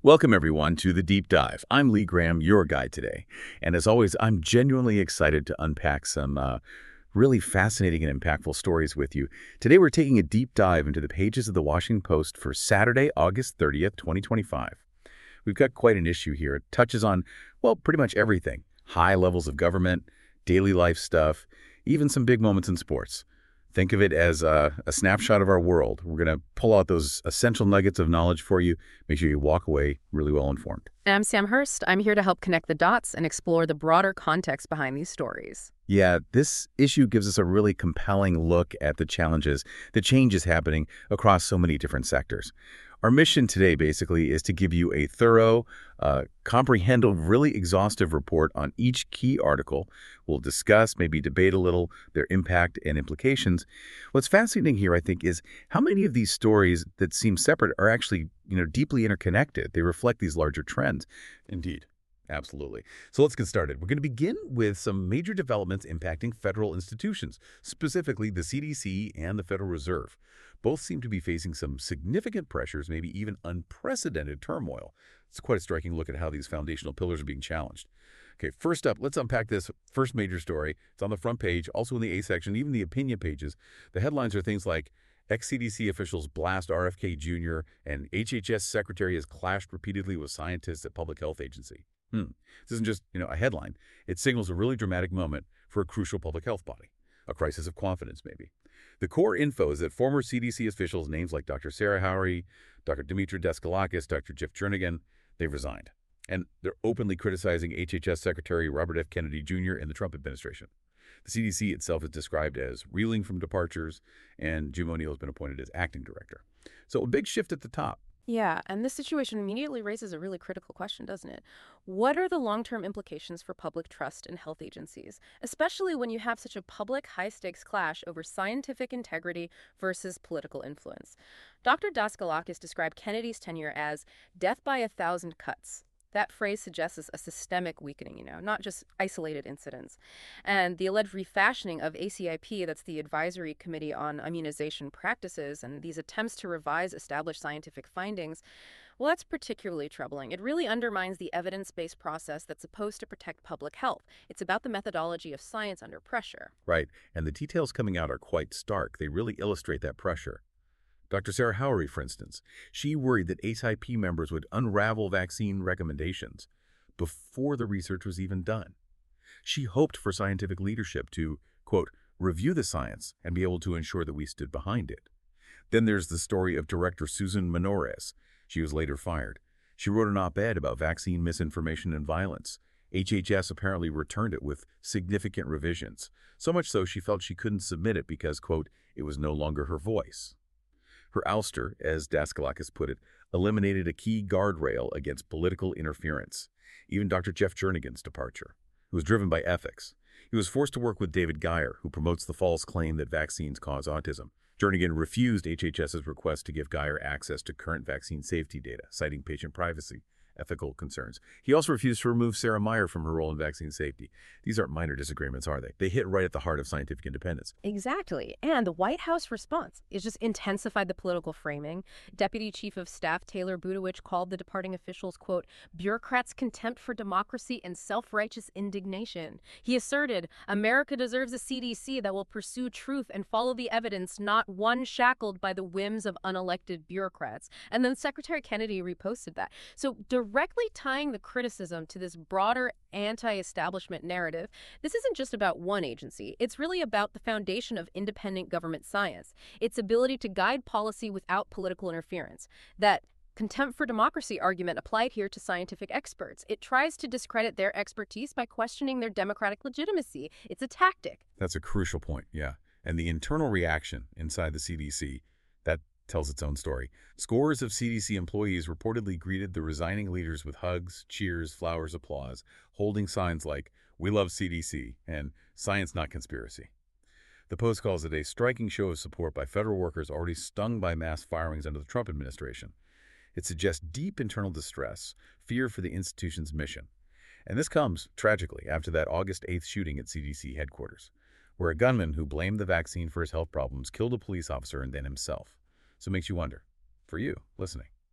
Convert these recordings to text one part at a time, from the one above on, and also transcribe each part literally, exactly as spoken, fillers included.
Welcome, everyone, to The Deep Dive. I'm Lee Graham, your guide today. And as always, I'm genuinely excited to unpack some uh, really fascinating and impactful stories with you. Today, we're taking a deep dive into the pages of the Washington Post for Saturday, August thirtieth, twenty twenty-five. We've got quite an issue here. It touches on, well, pretty much everything. High levels of government, daily life stuff, even some big moments in sports. Think of it as a, a snapshot of our world. We're going to pull out those essential nuggets of knowledge for you. Make sure you walk away really well informed. And I'm Sam Hurst. I'm here to help connect the dots and explore the broader context behind these stories. Yeah, this issue gives us a really compelling look at the challenges, the changes happening across so many different sectors. Our mission today, basically, is to give you a thorough, uh, comprehensive, really exhaustive report on each key article. We'll discuss, maybe debate a little, their impact and implications. What's fascinating here, I think, is how many of these stories that seem separate are actually, you know, deeply interconnected. They reflect these larger trends. Indeed. Absolutely. So let's get started. We're going to begin with some major developments impacting federal institutions, specifically the C D C and the Federal Reserve. Both seem to be facing some significant pressures, maybe even unprecedented turmoil. It's quite a striking look at how these foundational pillars are being challenged. Okay, first up, let's unpack this first major story. It's on the front page, also in the A section, even the opinion pages. The headlines are things like ex-C D C officials blast R F K Junior and H H S secretary has clashed repeatedly with scientists at Public Health Agency. Hmm. This isn't just, you know, a headline. It signals a really dramatic moment for a crucial public health body, a crisis of confidence, maybe. The core info is that former C D C officials, names like Doctor Sarah Howery, Doctor Dimitri Daskalakis, Doctor Jeff Jernigan, they've resigned. And they're openly criticizing H H S Secretary Robert F. Kennedy Junior in the Trump administration. The C D C itself is described as reeling from departures, and Jim O'Neill has been appointed as acting director. So a big shift at the top. Yeah, and this situation immediately raises a really critical question, doesn't it? What are the long-term implications for public trust in health agencies, especially when you have such a public high-stakes clash over scientific integrity versus political influence? Doctor Daskalakis described Kennedy's tenure as death by a thousand cuts. That phrase suggests a systemic weakening, you know, not just isolated incidents. And the alleged refashioning of A C I P, that's the Advisory Committee on Immunization Practices, and these attempts to revise established scientific findings, well, that's particularly troubling. It really undermines the evidence-based process that's supposed to protect public health. It's about the methodology of science under pressure. Right, and the details coming out are quite stark. They really illustrate that pressure. Doctor Sarah Howery, for instance, she worried that A C I P members would unravel vaccine recommendations before the research was even done. She hoped for scientific leadership to, quote, review the science and be able to ensure that we stood behind it. Then there's the story of Director Susan Menores. She was later fired. She wrote an op-ed about vaccine misinformation and violence. H H S apparently returned it with significant revisions, so much so she felt she couldn't submit it because, quote, it was no longer her voice. Her ouster, as Daskalakis put it, eliminated a key guardrail against political interference. Even Doctor Jeff Jernigan's departure, who was driven by ethics. He was forced to work with David Geyer, who promotes the false claim that vaccines cause autism. Jernigan refused HHS's request to give Geyer access to current vaccine safety data, citing patient privacy, ethical concerns. He also refused to remove Sarah Meyer from her role in vaccine safety. These aren't minor disagreements, are they? They hit right at the heart of scientific independence. Exactly. And the White House response is just intensified the political framing. Deputy Chief of Staff Taylor Budowich called the departing officials, quote, bureaucrats' contempt for democracy and self-righteous indignation. He asserted, America deserves a C D C that will pursue truth and follow the evidence, not one shackled by the whims of unelected bureaucrats. And then Secretary Kennedy reposted that. So directly tying the criticism to this broader anti-establishment narrative, this isn't just about one agency. It's really about the foundation of independent government science, its ability to guide policy without political interference. That contempt for democracy argument applied here to scientific experts. It tries to discredit their expertise by questioning their democratic legitimacy. It's a tactic. That's a crucial point, yeah. And the internal reaction inside the C D C, that tells its own story. Scores of C D C employees reportedly greeted the resigning leaders with hugs, cheers, flowers, applause, holding signs like, we love C D C, and science not conspiracy. The Post calls it a striking show of support by federal workers already stung by mass firings under the Trump administration. It suggests deep internal distress, fear for the institution's mission. And this comes, tragically, after that August eighth shooting at C D C headquarters, where a gunman who blamed the vaccine for his health problems killed a police officer and then himself. So it makes you wonder, for you, listening,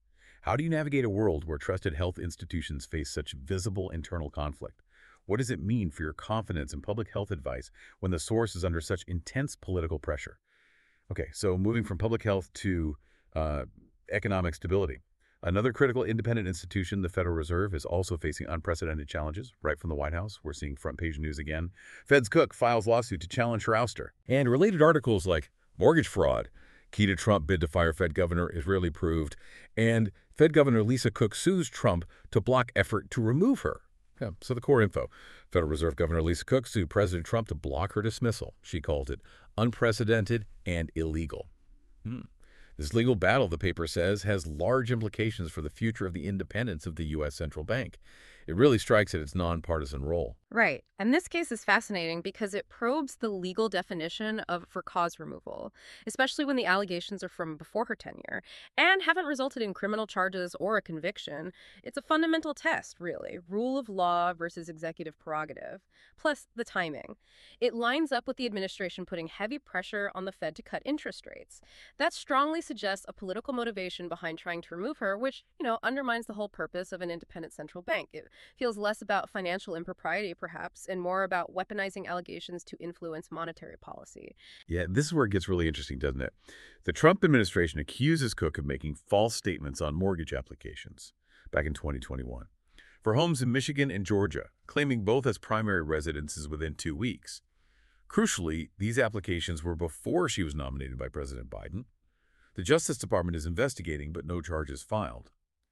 How do you navigate a world where trusted health institutions face such visible internal conflict? What does it mean for your confidence in public health advice when the source is under such intense political pressure? Okay, so moving from public health to uh, economic stability. Another critical independent institution, the Federal Reserve, is also facing unprecedented challenges. Right from the White House, we're seeing front page news again. Fed's Cook files lawsuit to challenge her ouster. And related articles like mortgage fraud, key to Trump bid to fire Fed governor is rarely proved, and Fed Governor Lisa Cook sues Trump to block effort to remove her. Yeah, so the core info. Federal Reserve Governor Lisa Cook sued President Trump to block her dismissal. She called it unprecedented and illegal. Hmm. This legal battle, the paper says, has large implications for the future of the independence of the U S central bank. It really strikes at its nonpartisan role. Right. And this case is fascinating because it probes the legal definition of for cause removal, especially when the allegations are from before her tenure and haven't resulted in criminal charges or a conviction. It's a fundamental test, really. Rule of law versus executive prerogative. Plus, the timing. It lines up with the administration putting heavy pressure on the Fed to cut interest rates. That strongly suggests a political motivation behind trying to remove her, which, you know, undermines the whole purpose of an independent central bank. It feels less about financial impropriety, perhaps, and more about weaponizing allegations to influence monetary policy. Yeah, this is where it gets really interesting, doesn't it? The Trump administration accuses Cook of making false statements on mortgage applications back in twenty twenty-one for homes in Michigan and Georgia, claiming both as primary residences within two weeks. Crucially, these applications were before she was nominated by President Biden. The Justice Department is investigating, but no charges filed.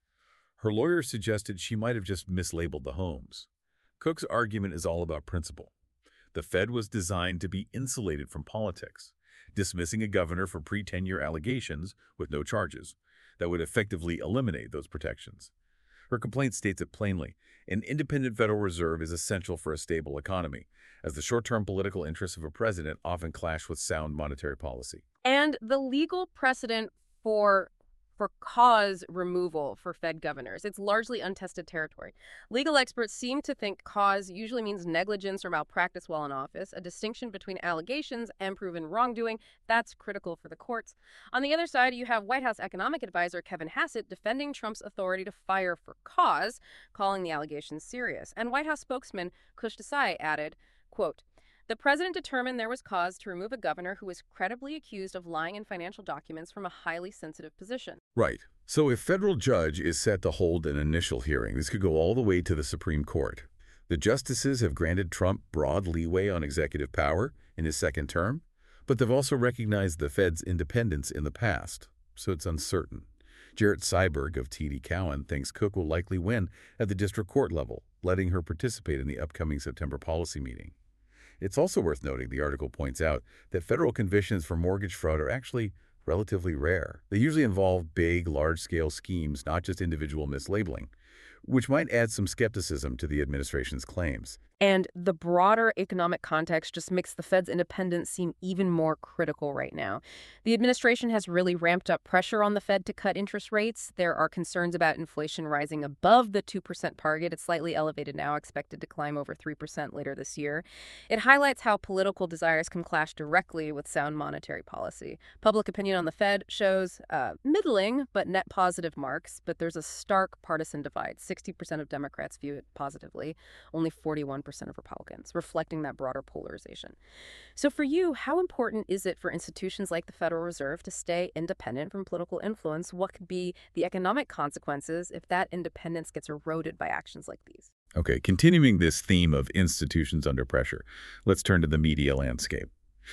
Her lawyers suggested she might have just mislabeled the homes. Cook's argument is all about principle. The Fed was designed to be insulated from politics, dismissing a governor for pre-tenure allegations with no charges that would effectively eliminate those protections. Her complaint states it plainly. An independent Federal Reserve is essential for a stable economy, as the short-term political interests of a president often clash with sound monetary policy. And the legal precedent for for cause removal for Fed governors. It's largely untested territory. Legal experts seem to think cause usually means negligence or malpractice while in office, a distinction between allegations and proven wrongdoing. That's critical for the courts. On the other side, you have White House economic advisor Kevin Hassett defending Trump's authority to fire for cause, calling the allegations serious. And White House spokesman Kush Desai added, quote, "The president determined there was cause to remove a governor who was credibly accused of lying in financial documents from a highly sensitive position." Right. So if federal judge is set to hold an initial hearing, this could go all the way to the Supreme Court. The justices have granted Trump broad leeway on executive power in his second term, but they've also recognized the Fed's independence in the past, so it's uncertain. Jarrett Seiberg of T D Cowen thinks Cook will likely win at the district court level, letting her participate in the upcoming September policy meeting. It's also worth noting, the article points out, that federal convictions for mortgage fraud are actually relatively rare. They usually involve big, large-scale schemes, not just individual mislabeling, which might add some skepticism to the administration's claims. And the broader economic context just makes the Fed's independence seem even more critical right now. The administration has really ramped up pressure on the Fed to cut interest rates. There are concerns about inflation rising above the two percent target. It's slightly elevated now, expected to climb over three percent later this year. It highlights how political desires can clash directly with sound monetary policy. Public opinion on the Fed shows uh, middling but net positive marks, but there's a stark partisan divide. sixty percent of Democrats view it positively, only forty-one percent of Republicans, reflecting that broader polarization. So for you, how important is it for institutions like the Federal Reserve to stay independent from political influence? What could be the economic consequences if that independence gets eroded by actions like these? Okay, continuing this theme of institutions under pressure, let's turn to the media landscape.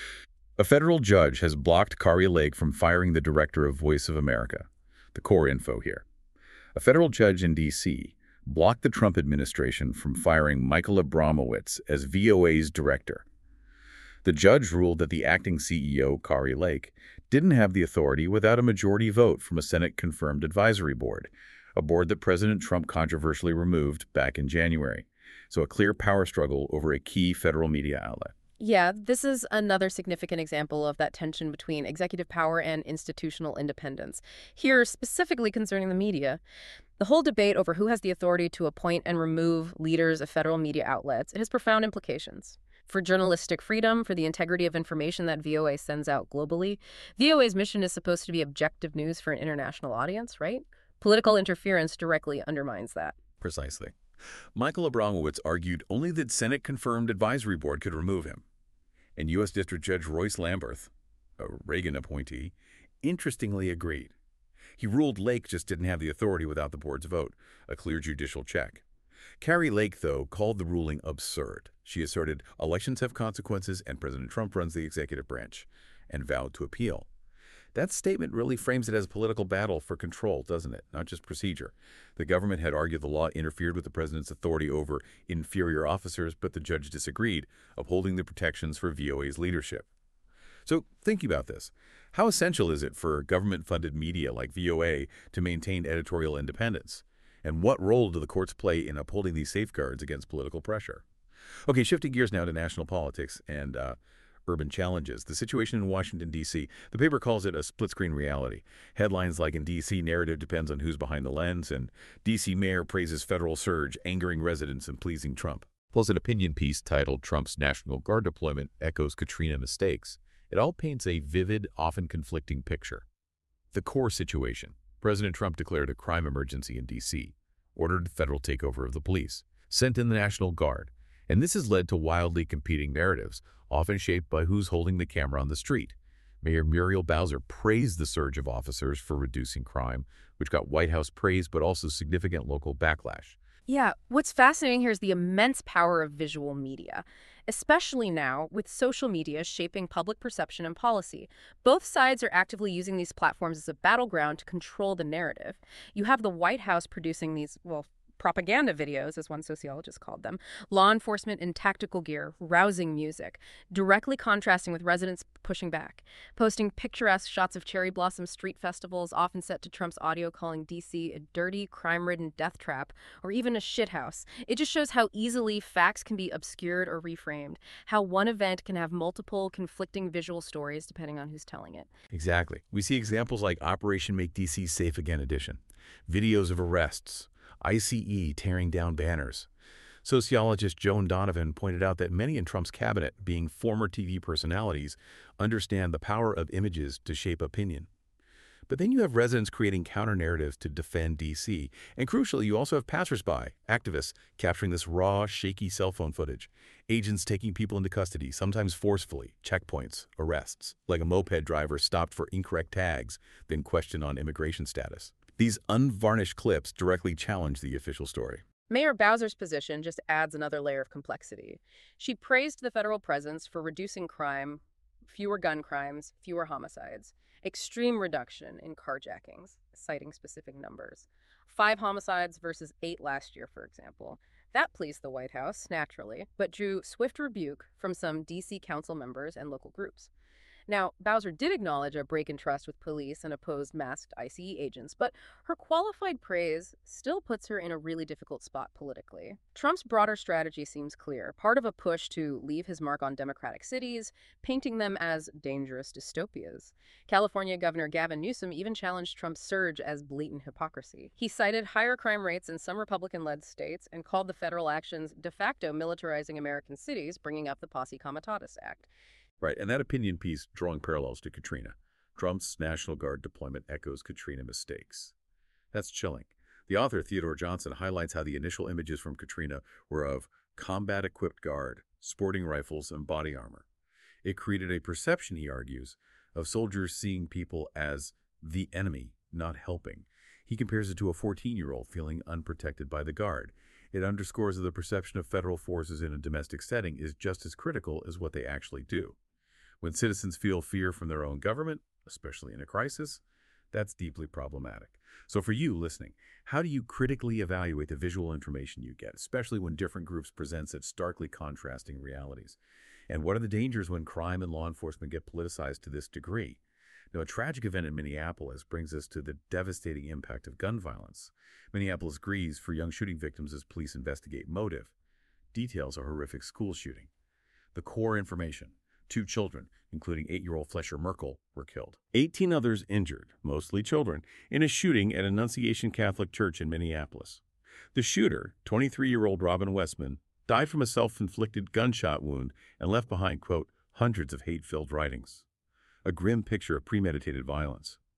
A federal judge has blocked Kari Lake from firing the director of Voice of America. The core info here. A federal judge in D C blocked the Trump administration from firing Michael Abramowitz as V O A's director. The judge ruled that the acting C E O, Kari Lake, didn't have the authority without a majority vote from a Senate-confirmed advisory board, a board that President Trump controversially removed back in January. So a clear power struggle over a key federal media outlet. Yeah, this is another significant example of that tension between executive power and institutional independence. Here, specifically concerning the media, the whole debate over who has the authority to appoint and remove leaders of federal media outlets, it has profound implications. For journalistic freedom, for the integrity of information that V O A sends out globally. V O A's mission is supposed to be objective news for an international audience, right? Political interference directly undermines that. Precisely. Michael Abramowitz argued only the Senate-confirmed advisory board could remove him. And U S District Judge Royce Lamberth, a Reagan appointee, interestingly agreed. He ruled Lake just didn't have the authority without the board's vote, a clear judicial check. Carrie Lake, though, called the ruling absurd. She asserted elections have consequences and President Trump runs the executive branch, and vowed to appeal. That statement really frames it as a political battle for control, doesn't it? Not just procedure. The government had argued the law interfered with the president's authority over inferior officers, but the judge disagreed, upholding the protections for V O A's leadership. So, thinking about this, how essential is it for government-funded media like V O A to maintain editorial independence? And what role do the courts play in upholding these safeguards against political pressure? Okay, shifting gears now to national politics and uh, urban challenges. The situation in Washington, D C, the paper calls it a split-screen reality. Headlines like in D C, narrative depends on who's behind the lens, and D C mayor praises federal surge, angering residents and pleasing Trump. Plus an opinion piece titled Trump's National Guard deployment echoes Katrina mistakes. It all paints a vivid, often conflicting picture. The core situation. President Trump declared a crime emergency in D C, ordered federal takeover of the police, sent in the National Guard, and this has led to wildly competing narratives, often shaped by who's holding the camera on the street. Mayor Muriel Bowser praised the surge of officers for reducing crime, which got White House praise but also significant local backlash. Yeah, what's fascinating here is the immense power of visual media, especially now with social media shaping public perception and policy. Both sides are actively using these platforms as a battleground to control the narrative. You have the White House producing these, well, propaganda videos, as one sociologist called them, law enforcement in tactical gear, rousing music, directly contrasting with residents pushing back, posting picturesque shots of cherry blossom street festivals, often set to Trump's audio calling D C a dirty, crime-ridden death trap, or even a shithouse. It just shows how easily facts can be obscured or reframed, how one event can have multiple conflicting visual stories depending on who's telling it. Exactly. We see examples like Operation Make D C Safe Again edition, videos of arrests, I C E tearing down banners. Sociologist Joan Donovan pointed out that many in Trump's cabinet, being former T V personalities, understand the power of images to shape opinion. But then you have residents creating counter-narratives to defend D C. And crucially, you also have passersby, activists, capturing this raw, shaky cell phone footage. Agents taking people into custody, sometimes forcefully, checkpoints, arrests, like a moped driver stopped for incorrect tags, then questioned on immigration status. These unvarnished clips directly challenge the official story. Mayor Bowser's position just adds another layer of complexity. She praised the federal presence for reducing crime, fewer gun crimes, fewer homicides, extreme reduction in carjackings, citing specific numbers. Five homicides versus eight last year, for example. That pleased the White House, naturally, but drew swift rebuke from some D C council members and local groups. Now, Bowser did acknowledge a break in trust with police and opposed masked I C E agents, but her qualified praise still puts her in a really difficult spot politically. Trump's broader strategy seems clear, part of a push to leave his mark on democratic cities, painting them as dangerous dystopias. California Governor Gavin Newsom even challenged Trump's surge as blatant hypocrisy. He cited higher crime rates in some Republican-led states and called the federal actions de facto militarizing American cities, bringing up the Posse Comitatus Act. Right, and that opinion piece drawing parallels to Katrina. Trump's National Guard deployment echoes Katrina mistakes. That's chilling. The author, Theodore Johnson, highlights how the initial images from Katrina were of combat-equipped guard, sporting rifles, and body armor. It created a perception, he argues, of soldiers seeing people as the enemy, not helping. He compares it to a fourteen-year-old feeling unprotected by the Guard. It underscores that the perception of federal forces in a domestic setting is just as critical as what they actually do. When citizens feel fear from their own government, especially in a crisis, that's deeply problematic. So for you listening, how do you critically evaluate the visual information you get, especially when different groups present such starkly contrasting realities? And what are the dangers when crime and law enforcement get politicized to this degree? Now, a tragic event in Minneapolis brings us to the devastating impact of gun violence. Minneapolis grieves for young shooting victims as police investigate motive. Details a horrific school shooting. The core information. Two children, including eight-year-old Flesher Merkel, were killed. eighteen others injured, mostly children, in a shooting at Annunciation Catholic Church in Minneapolis. The shooter, twenty-three-year-old Robin Westman, died from a self-inflicted gunshot wound and left behind, quote, hundreds of hate-filled writings. A grim picture of premeditated violence.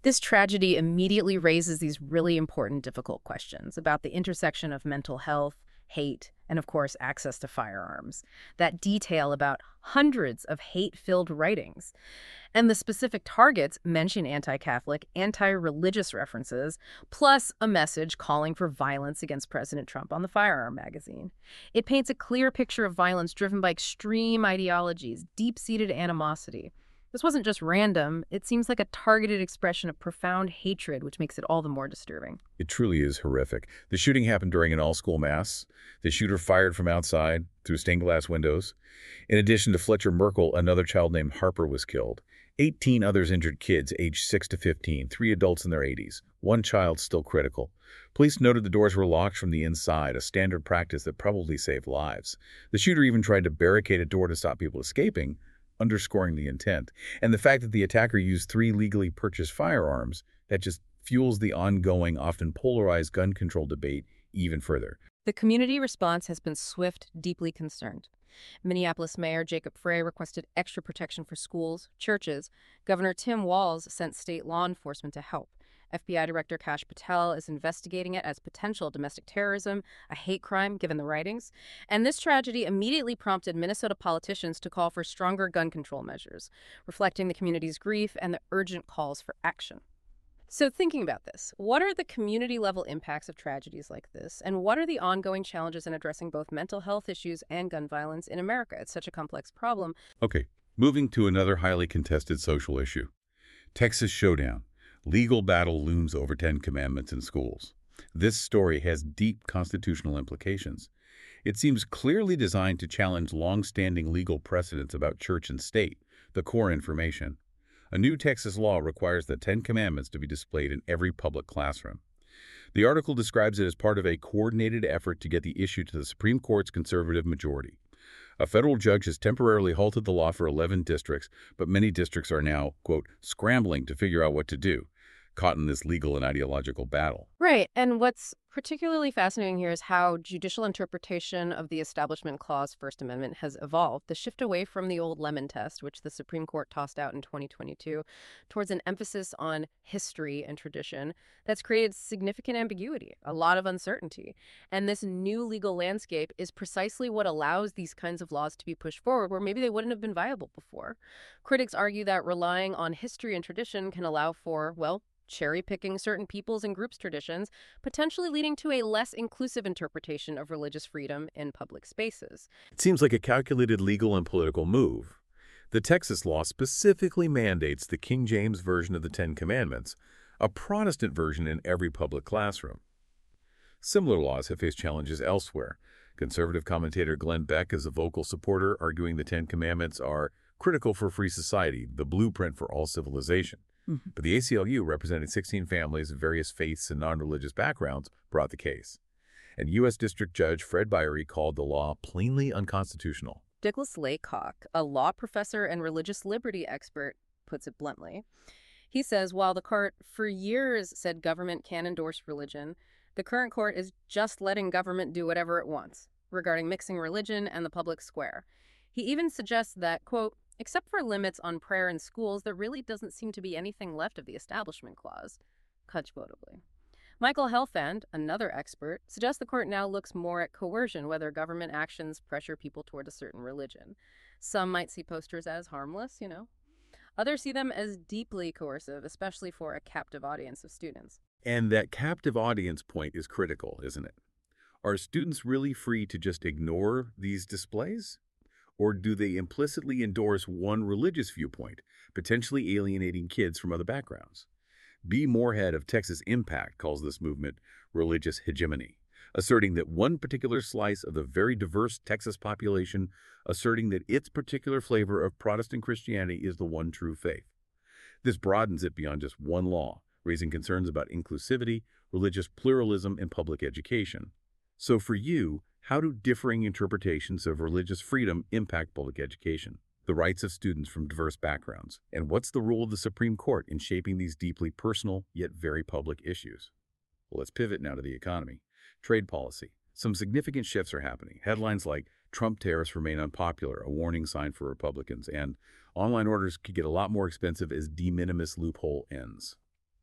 This tragedy immediately raises these really important, difficult questions about the intersection of mental health, hate, and of course, access to firearms. That detail about hundreds of hate-filled writings. And the specific targets mention anti-Catholic, anti-religious references, plus a message calling for violence against President Trump on the firearm magazine. It paints a clear picture of violence driven by extreme ideologies, deep-seated animosity. This wasn't just random. It seems like a targeted expression of profound hatred, which makes it all the more disturbing. It truly is horrific. The shooting happened during an all-school mass. The shooter fired from outside through stained glass windows. In addition to Fletcher Merkel, another child named Harper was killed. eighteen others injured kids aged six to fifteen, three adults in their eighties, one child still critical. Police noted the doors were locked from the inside, a standard practice that probably saved lives. The shooter even tried to barricade a door to stop people escaping, underscoring the intent. And the fact that the attacker used three legally purchased firearms, that just fuels the ongoing, often polarized gun control debate even further. The community response has been swift, deeply concerned. Minneapolis Mayor Jacob Frey requested extra protection for schools, churches. Governor Tim Walz sent state law enforcement to help. F B I Director Kash Patel is investigating it as potential domestic terrorism, a hate crime given the writings. And this tragedy immediately prompted Minnesota politicians to call for stronger gun control measures, reflecting the community's grief and the urgent calls for action. So thinking about this, what are the community-level impacts of tragedies like this, and what are the ongoing challenges in addressing both mental health issues and gun violence in America? It's such a complex problem. Okay, moving to another highly contested social issue. Texas showdown. Legal battle looms over Ten Commandments in schools. This story has deep constitutional implications. It seems clearly designed to challenge long-standing legal precedents about church and state, the core information. A new Texas law requires the Ten Commandments to be displayed in every public classroom. The article describes it as part of a coordinated effort to get the issue to the Supreme Court's conservative majority. A federal judge has temporarily halted the law for eleven districts, but many districts are now, quote, scrambling to figure out what to do, caught in this legal and ideological battle. Right, and what's particularly fascinating here is how judicial interpretation of the Establishment Clause First Amendment has evolved. The shift away from the old Lemon test, which the Supreme Court tossed out in twenty twenty-two, towards an emphasis on history and tradition, that's created significant ambiguity, a lot of uncertainty. And this new legal landscape is precisely what allows these kinds of laws to be pushed forward where maybe they wouldn't have been viable before. Critics argue that relying on history and tradition can allow for, well, cherry-picking certain people's and groups' traditions, potentially leading to a less inclusive interpretation of religious freedom in public spaces. It seems like a calculated legal and political move. The Texas law specifically mandates the King James Version of the Ten Commandments, a Protestant version in every public classroom. Similar laws have faced challenges elsewhere. Conservative commentator Glenn Beck is a vocal supporter, arguing the Ten Commandments are critical for free society, the blueprint for all civilization. Mm-hmm. But the A C L U, representing sixteen families of various faiths and non-religious backgrounds, brought the case. And U S District Judge Fred Biery called the law plainly unconstitutional. Douglas Laycock, a law professor and religious liberty expert, puts it bluntly. He says, while the court for years said government can endorse religion, the current court is just letting government do whatever it wants regarding mixing religion and the public square. He even suggests that, quote, except for limits on prayer in schools, there really doesn't seem to be anything left of the Establishment Clause, quotably. Michael Helfand, another expert, suggests the court now looks more at coercion, whether government actions pressure people toward a certain religion. Some might see posters as harmless, you know. Others see them as deeply coercive, especially for a captive audience of students. And that captive audience point is critical, isn't it? Are students really free to just ignore these displays? Or do they implicitly endorse one religious viewpoint, potentially alienating kids from other backgrounds? B. Moorhead of Texas Impact calls this movement religious hegemony, asserting that one particular slice of the very diverse Texas population, asserting that its particular flavor of Protestant Christianity is the one true faith. This broadens it beyond just one law, raising concerns about inclusivity, religious pluralism, and public education. So for you, how do differing interpretations of religious freedom impact public education, the rights of students from diverse backgrounds, and what's the role of the Supreme Court in shaping these deeply personal yet very public issues? Well, let's pivot now to the economy. Trade policy. Some significant shifts are happening. Headlines like Trump tariffs remain unpopular, a warning sign for Republicans, and online orders could get a lot more expensive as de minimis loophole ends.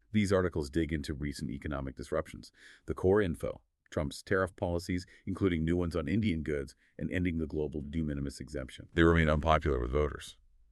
These articles dig into recent economic disruptions, the core info, Trump's tariff policies, including new ones on Indian goods, and ending the global de minimis exemption. They remain unpopular with voters,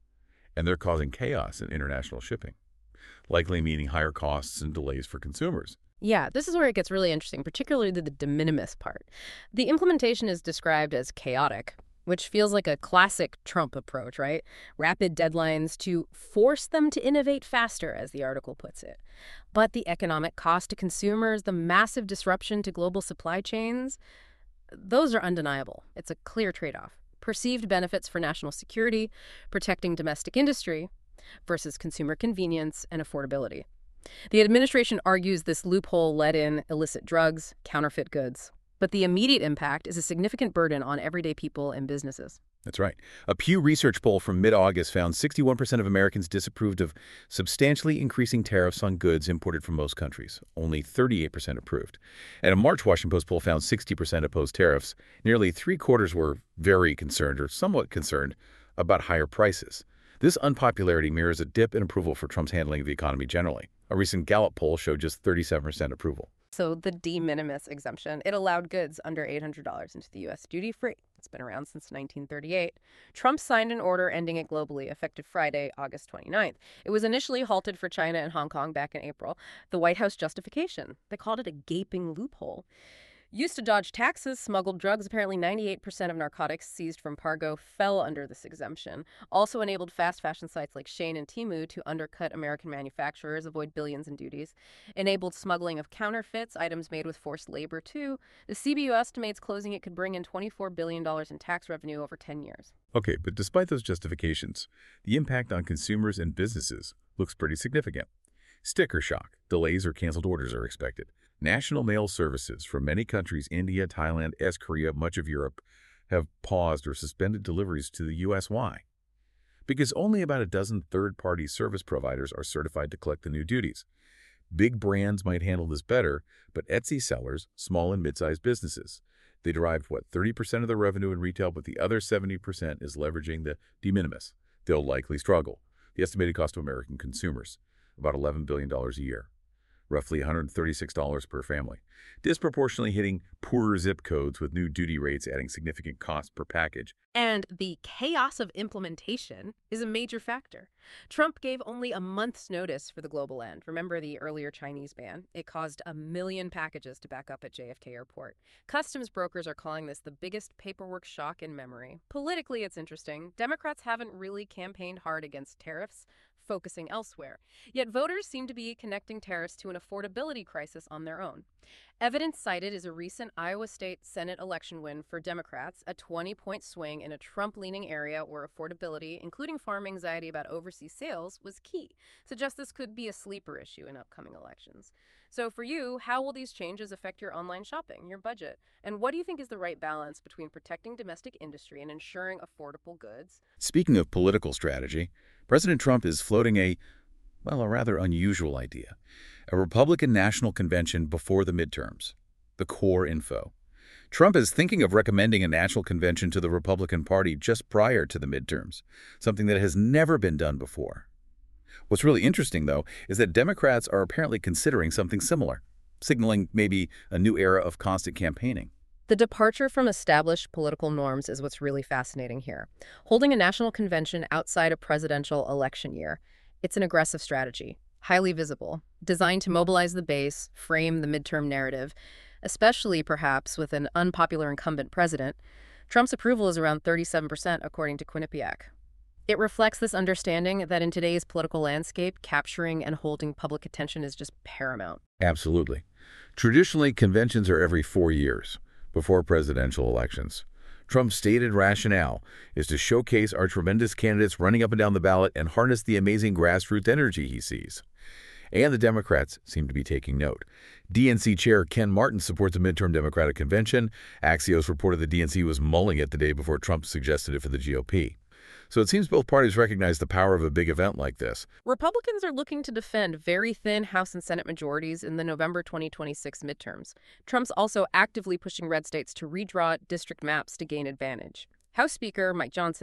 and they're causing chaos in international shipping, likely meaning higher costs and delays for consumers. Yeah, this is where it gets really interesting, particularly the de minimis part. The implementation is described as chaotic, which feels like a classic Trump approach, right? Rapid deadlines to force them to innovate faster, as the article puts it. But the economic cost to consumers, the massive disruption to global supply chains, those are undeniable. It's a clear trade-off. Perceived benefits for national security, protecting domestic industry, versus consumer convenience and affordability. The administration argues this loophole let in illicit drugs, counterfeit goods. But the immediate impact is a significant burden on everyday people and businesses. That's right. A Pew Research poll from mid-August found sixty-one percent of Americans disapproved of substantially increasing tariffs on goods imported from most countries. Only thirty-eight percent approved. And a March Washington Post poll found sixty percent opposed tariffs. Nearly three-quarters were very concerned or somewhat concerned about higher prices. This unpopularity mirrors a dip in approval for Trump's handling of the economy generally. A recent Gallup poll showed just thirty-seven percent approval. So the de minimis exemption, it allowed goods under eight hundred dollars into the U S duty-free. It's been around since nineteen thirty-eight. Trump signed an order ending it globally, effective Friday, August twenty-ninth. It was initially halted for China and Hong Kong back in April. The White House justification, they called it a gaping loophole. Used to dodge taxes, smuggled drugs, apparently ninety-eight percent of narcotics seized from Pargo fell under this exemption. Also enabled fast fashion sites like Shein and Temu to undercut American manufacturers, avoid billions in duties. Enabled smuggling of counterfeits, items made with forced labor, too. The C B O estimates closing it could bring in twenty-four billion dollars in tax revenue over ten years. Okay, but despite those justifications, the impact on consumers and businesses looks pretty significant. Sticker shock, delays or canceled orders are expected. National mail services from many countries, India, Thailand, South Korea, much of Europe, have paused or suspended deliveries to the U S. Why? Because only about a dozen third-party service providers are certified to collect the new duties. Big brands might handle this better, but Etsy sellers, small and mid-sized businesses, they derive, what, thirty percent of their revenue in retail, but the other seventy percent is leveraging the de minimis. They'll likely struggle. The estimated cost to American consumers, about eleven billion dollars a year. Roughly one hundred thirty-six dollars per family, disproportionately hitting poorer zip codes with new duty rates adding significant cost per package. And the chaos of implementation is a major factor. Trump gave only a month's notice for the global end. Remember the earlier Chinese ban? It caused a million packages to back up at J F K Airport. Customs brokers are calling this the biggest paperwork shock in memory. Politically, it's interesting. Democrats haven't really campaigned hard against tariffs, focusing elsewhere. Yet voters seem to be connecting tariffs to an affordability crisis on their own. Evidence cited is a recent Iowa State Senate election win for Democrats, a twenty-point swing in a Trump-leaning area where affordability, including farm anxiety about overseas sales, was key. Suggests this could be a sleeper issue in upcoming elections. So for you, how will these changes affect your online shopping, your budget? And what do you think is the right balance between protecting domestic industry and ensuring affordable goods? Speaking of political strategy, President Trump is floating a, well, a rather unusual idea. A Republican National Convention before the midterms. The core info. Trump is thinking of recommending a national convention to the Republican Party just prior to the midterms, something that has never been done before. What's really interesting, though, is that Democrats are apparently considering something similar, signaling maybe a new era of constant campaigning. The departure from established political norms is what's really fascinating here. Holding a national convention outside a presidential election year, it's an aggressive strategy, highly visible, designed to mobilize the base, frame the midterm narrative, especially perhaps with an unpopular incumbent president. Trump's approval is around thirty-seven percent, according to Quinnipiac. It reflects this understanding that in today's political landscape, capturing and holding public attention is just paramount. Absolutely. Traditionally, conventions are every four years, before presidential elections. Trump's stated rationale is to showcase our tremendous candidates running up and down the ballot and harness the amazing grassroots energy he sees. And the Democrats seem to be taking note. D N C Chair Ken Martin supports a midterm Democratic convention. Axios reported the D N C was mulling it the day before Trump suggested it for the G O P. So it seems both parties recognize the power of a big event like this. Republicans are looking to defend very thin House and Senate majorities in the November twenty twenty-six midterms. Trump's also actively pushing red states to redraw district maps to gain advantage. House Speaker Mike Johnson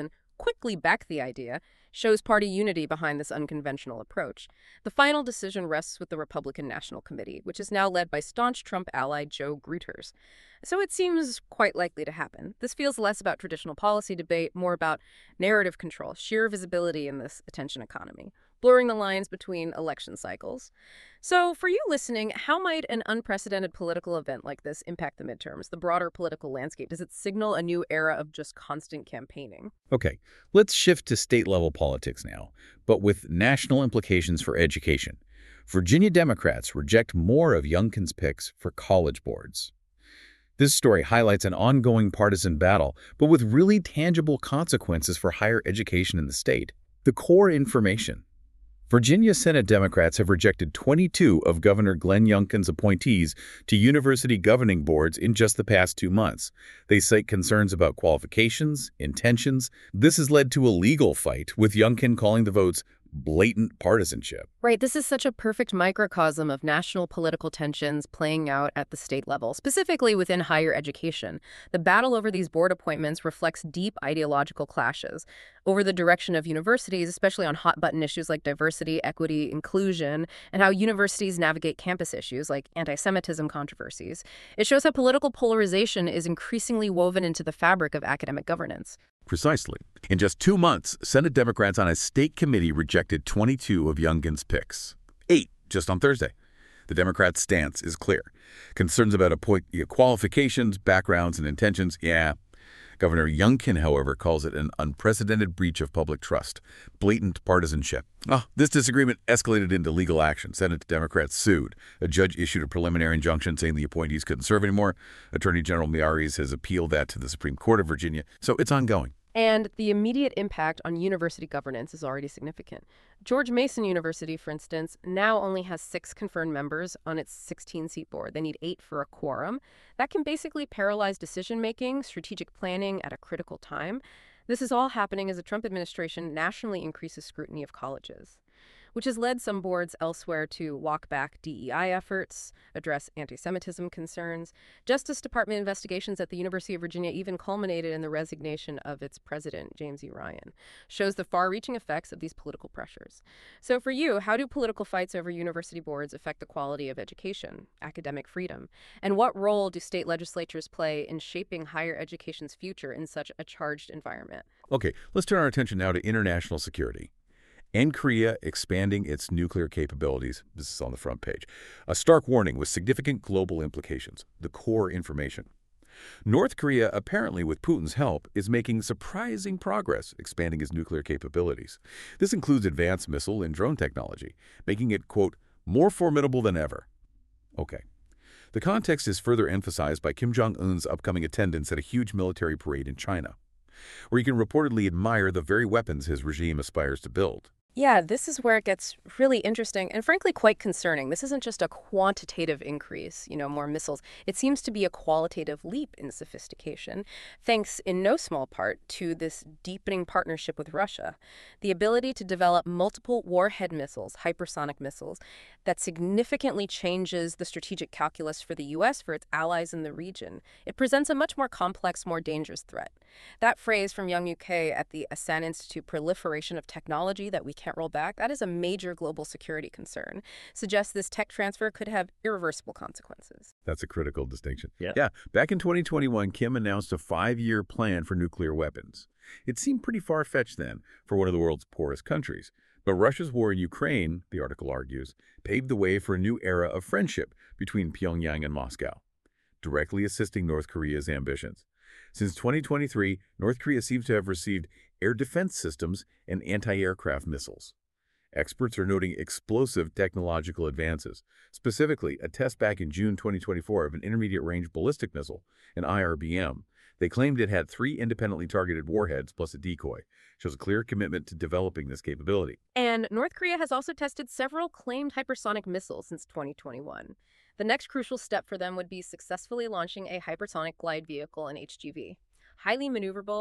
quickly backed the idea, shows party unity behind this unconventional approach. The final decision rests with the Republican National Committee, which is now led by staunch Trump ally Joe Gruters. So it seems quite likely to happen. This feels less about traditional policy debate, more about narrative control, sheer visibility in this attention economy, blurring the lines between election cycles. So for you listening, how might an unprecedented political event like this impact the midterms, the broader political landscape? Does it signal a new era of just constant campaigning? Okay, let's shift to state-level politics now, but with national implications for education. Virginia Democrats reject more of Youngkin's picks for college boards. This story highlights an ongoing partisan battle, but with really tangible consequences for higher education in the state. The core information. Virginia Senate Democrats have rejected twenty-two of Governor Glenn Youngkin's appointees to university governing boards in just the past two months. They cite concerns about qualifications, intentions. This has led to a legal fight, with Youngkin calling the votes blatant partisanship. Right, this is such a perfect microcosm of national political tensions playing out at the state level, specifically within higher education. The battle over these board appointments reflects deep ideological clashes over the direction of universities, especially on hot-button issues like diversity, equity, inclusion, and how universities navigate campus issues like anti-Semitism controversies. It shows how political polarization is increasingly woven into the fabric of academic governance. Precisely. In just two months, Senate Democrats on a state committee rejected twenty-two of Youngkin's picks. Eight, just on Thursday. The Democrats' stance is clear. Concerns about appoint qualifications, backgrounds, and intentions, yeah. Governor Youngkin, however, calls it an unprecedented breach of public trust, blatant partisanship. Oh, this disagreement escalated into legal action. Senate Democrats sued. A judge issued a preliminary injunction saying the appointees couldn't serve anymore. Attorney General Miyares has appealed that to the Supreme Court of Virginia, so it's ongoing. And the immediate impact on university governance is already significant. George Mason University, for instance, now only has six confirmed members on its sixteen-seat board. They need eight for a quorum. That can basically paralyze decision-making, strategic planning at a critical time. This is all happening as the Trump administration nationally increases scrutiny of colleges, which has led some boards elsewhere to walk back D E I efforts, address anti-Semitism concerns. Justice Department investigations at the University of Virginia even culminated in the resignation of its president, James E. Ryan. Shows the far-reaching effects of these political pressures. So for you, how do political fights over university boards affect the quality of education, academic freedom? And what role do state legislatures play in shaping higher education's future in such a charged environment? Okay, let's turn our attention now to international security. And Korea expanding its nuclear capabilities. This is on the front page. A stark warning with significant global implications. The core information. North Korea, apparently with Putin's help, is making surprising progress expanding its nuclear capabilities. This includes advanced missile and drone technology, making it, quote, more formidable than ever. Okay. The context is further emphasized by Kim Jong-un's upcoming attendance at a huge military parade in China, where he can reportedly admire the very weapons his regime aspires to build. Yeah, this is where it gets really interesting and frankly quite concerning. This isn't just a quantitative increase, you know, more missiles. It seems to be a qualitative leap in sophistication, thanks in no small part to this deepening partnership with Russia. The ability to develop multiple warhead missiles, hypersonic missiles, that significantly changes the strategic calculus for the U S, for its allies in the region. It presents a much more complex, more dangerous threat. That phrase from Young U K at the Asan Institute, proliferation of technology that we can't roll back, that is a major global security concern. Suggests this tech transfer could have irreversible consequences. That's a critical distinction. Yeah. Yeah. Back in twenty twenty-one, Kim announced a five-year plan for nuclear weapons. It seemed pretty far-fetched then for one of the world's poorest countries. But Russia's war in Ukraine, the article argues, paved the way for a new era of friendship between Pyongyang and Moscow, directly assisting North Korea's ambitions. Since twenty twenty-three, North Korea seems to have received air defense systems and anti-aircraft missiles. Experts are noting explosive technological advances, specifically a test back in June twenty twenty-four of an intermediate-range ballistic missile, an I R B M. They claimed it had three independently targeted warheads plus a decoy. Shows a clear commitment to developing this capability. And North Korea has also tested several claimed hypersonic missiles since twenty twenty-one. The next crucial step for them would be successfully launching a hypersonic glide vehicle, an H G V. Highly maneuverable,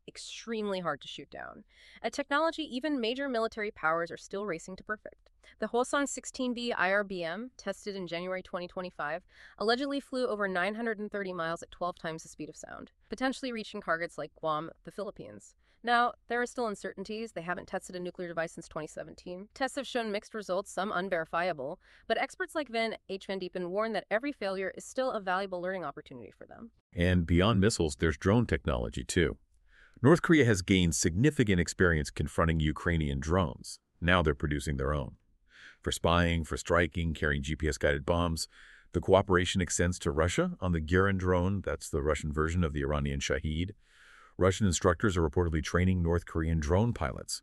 extremely hard to shoot down. A technology even major military powers are still racing to perfect. The Hwasong sixteen B I R B M, tested in January twenty twenty-five, allegedly flew over nine hundred thirty miles at twelve times the speed of sound, potentially reaching targets like Guam, the Philippines. Now, there are still uncertainties. They haven't tested a nuclear device since twenty seventeen. Tests have shown mixed results, some unverifiable, but experts like Van H. Van Diepen warn that every failure is still a valuable learning opportunity for them. And beyond missiles, there's drone technology, too. North Korea has gained significant experience confronting Ukrainian drones. Now they're producing their own. For spying, for striking, carrying G P S-guided bombs, the cooperation extends to Russia on the Guerin drone. That's the Russian version of the Iranian Shahed. Russian instructors are reportedly training North Korean drone pilots.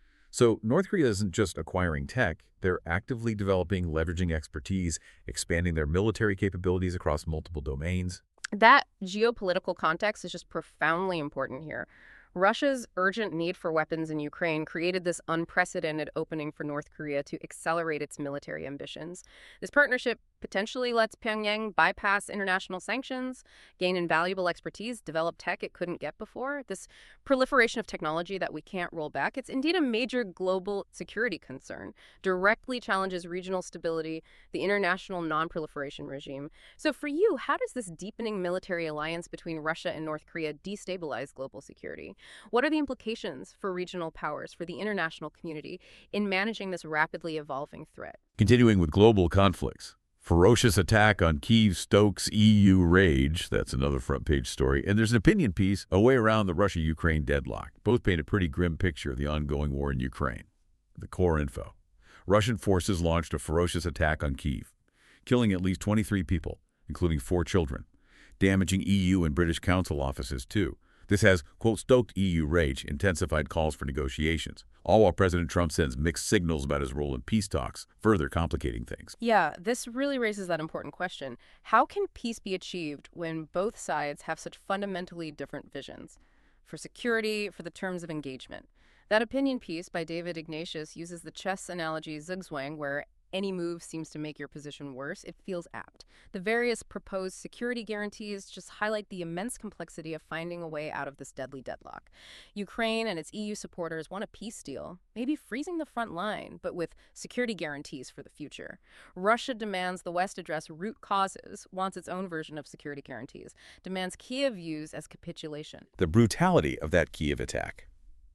So North Korea isn't just acquiring tech, they're actively developing, leveraging expertise, expanding their military capabilities across multiple domains. That geopolitical context is just profoundly important here. Russia's urgent need for weapons in Ukraine created this unprecedented opening for North Korea to accelerate its military ambitions. This partnership potentially lets Pyongyang bypass international sanctions, gain invaluable expertise, develop tech it couldn't get before. This proliferation of technology that we can't roll back, it's indeed a major global security concern, directly challenges regional stability, the international non-proliferation regime. So for you, how does this deepening military alliance between Russia and North Korea destabilize global security? What are the implications for regional powers, for the international community, in managing this rapidly evolving threat? Continuing with global conflicts. Ferocious attack on Kyiv stokes E U rage. That's another front-page story. And there's an opinion piece, A Way Around the Russia-Ukraine Deadlock. Both paint a pretty grim picture of the ongoing war in Ukraine. The core info. Russian forces launched a ferocious attack on Kyiv, killing at least twenty-three people, including four children, damaging E U and British Council offices, too. This has, quote, stoked E U rage, intensified calls for negotiations, all while President Trump sends mixed signals about his role in peace talks, further complicating things. Yeah, this really raises that important question. How can peace be achieved when both sides have such fundamentally different visions? For security, for the terms of engagement. That opinion piece by David Ignatius uses the chess analogy zugzwang, where any move seems to make your position worse. It feels apt. The various proposed security guarantees just highlight the immense complexity of finding a way out of this deadly deadlock. Ukraine and its E U supporters want a peace deal, maybe freezing the front line, but with security guarantees for the future. Russia demands the West address root causes, wants its own version of security guarantees, demands Kyiv use as capitulation. The brutality of that Kyiv attack.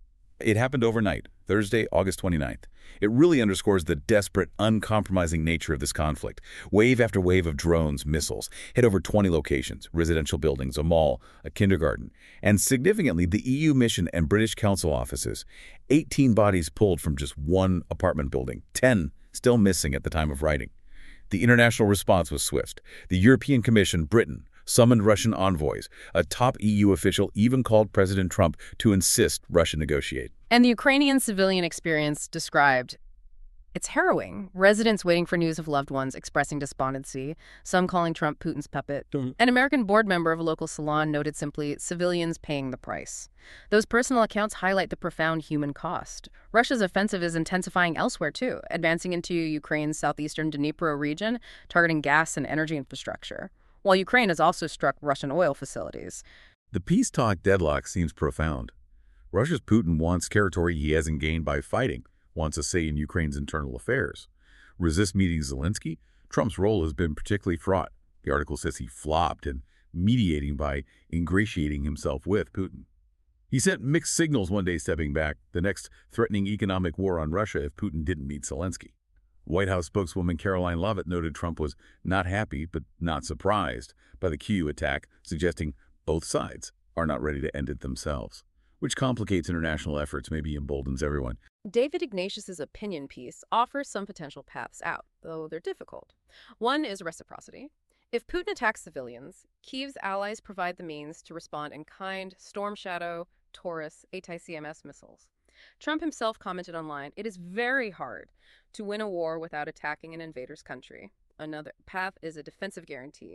It happened overnight, Thursday, August twenty-ninth. It really underscores the desperate, uncompromising nature of this conflict. Wave after wave of drones, missiles, hit over twenty locations, residential buildings, a mall, a kindergarten, and significantly the E U mission and British Council offices. eighteen bodies pulled from just one apartment building, ten still missing at the time of writing. The international response was swift. The European Commission, Britain, summoned Russian envoys. A top E U official even called President Trump to insist Russia negotiate. And the Ukrainian civilian experience described, it's harrowing. Residents waiting for news of loved ones expressing despondency, some calling Trump Putin's puppet. An American board member of a local salon noted simply, civilians paying the price. Those personal accounts highlight the profound human cost. Russia's offensive is intensifying elsewhere, too, advancing into Ukraine's southeastern Dnipro region, targeting gas and energy infrastructure, while Ukraine has also struck Russian oil facilities. The peace talk deadlock seems profound. Russia's Putin wants territory he hasn't gained by fighting, wants a say in Ukraine's internal affairs. Resists meeting Zelensky? Trump's role has been particularly fraught. The article says he flopped in mediating by ingratiating himself with Putin. He sent mixed signals one day stepping back, the next threatening economic war on Russia if Putin didn't meet Zelensky. White House spokeswoman Caroline Leavitt noted Trump was not happy but not surprised by the Kyiv attack, suggesting both sides are not ready to end it themselves, which complicates international efforts, maybe emboldens everyone. David Ignatius's opinion piece offers some potential paths out, though they're difficult. One is reciprocity. If Putin attacks civilians, Kyiv's allies provide the means to respond in kind, Storm Shadow, Taurus, A T I C M S missiles. Trump himself commented online, it is very hard to win a war without attacking an invader's country. Another path is a defensive guarantee.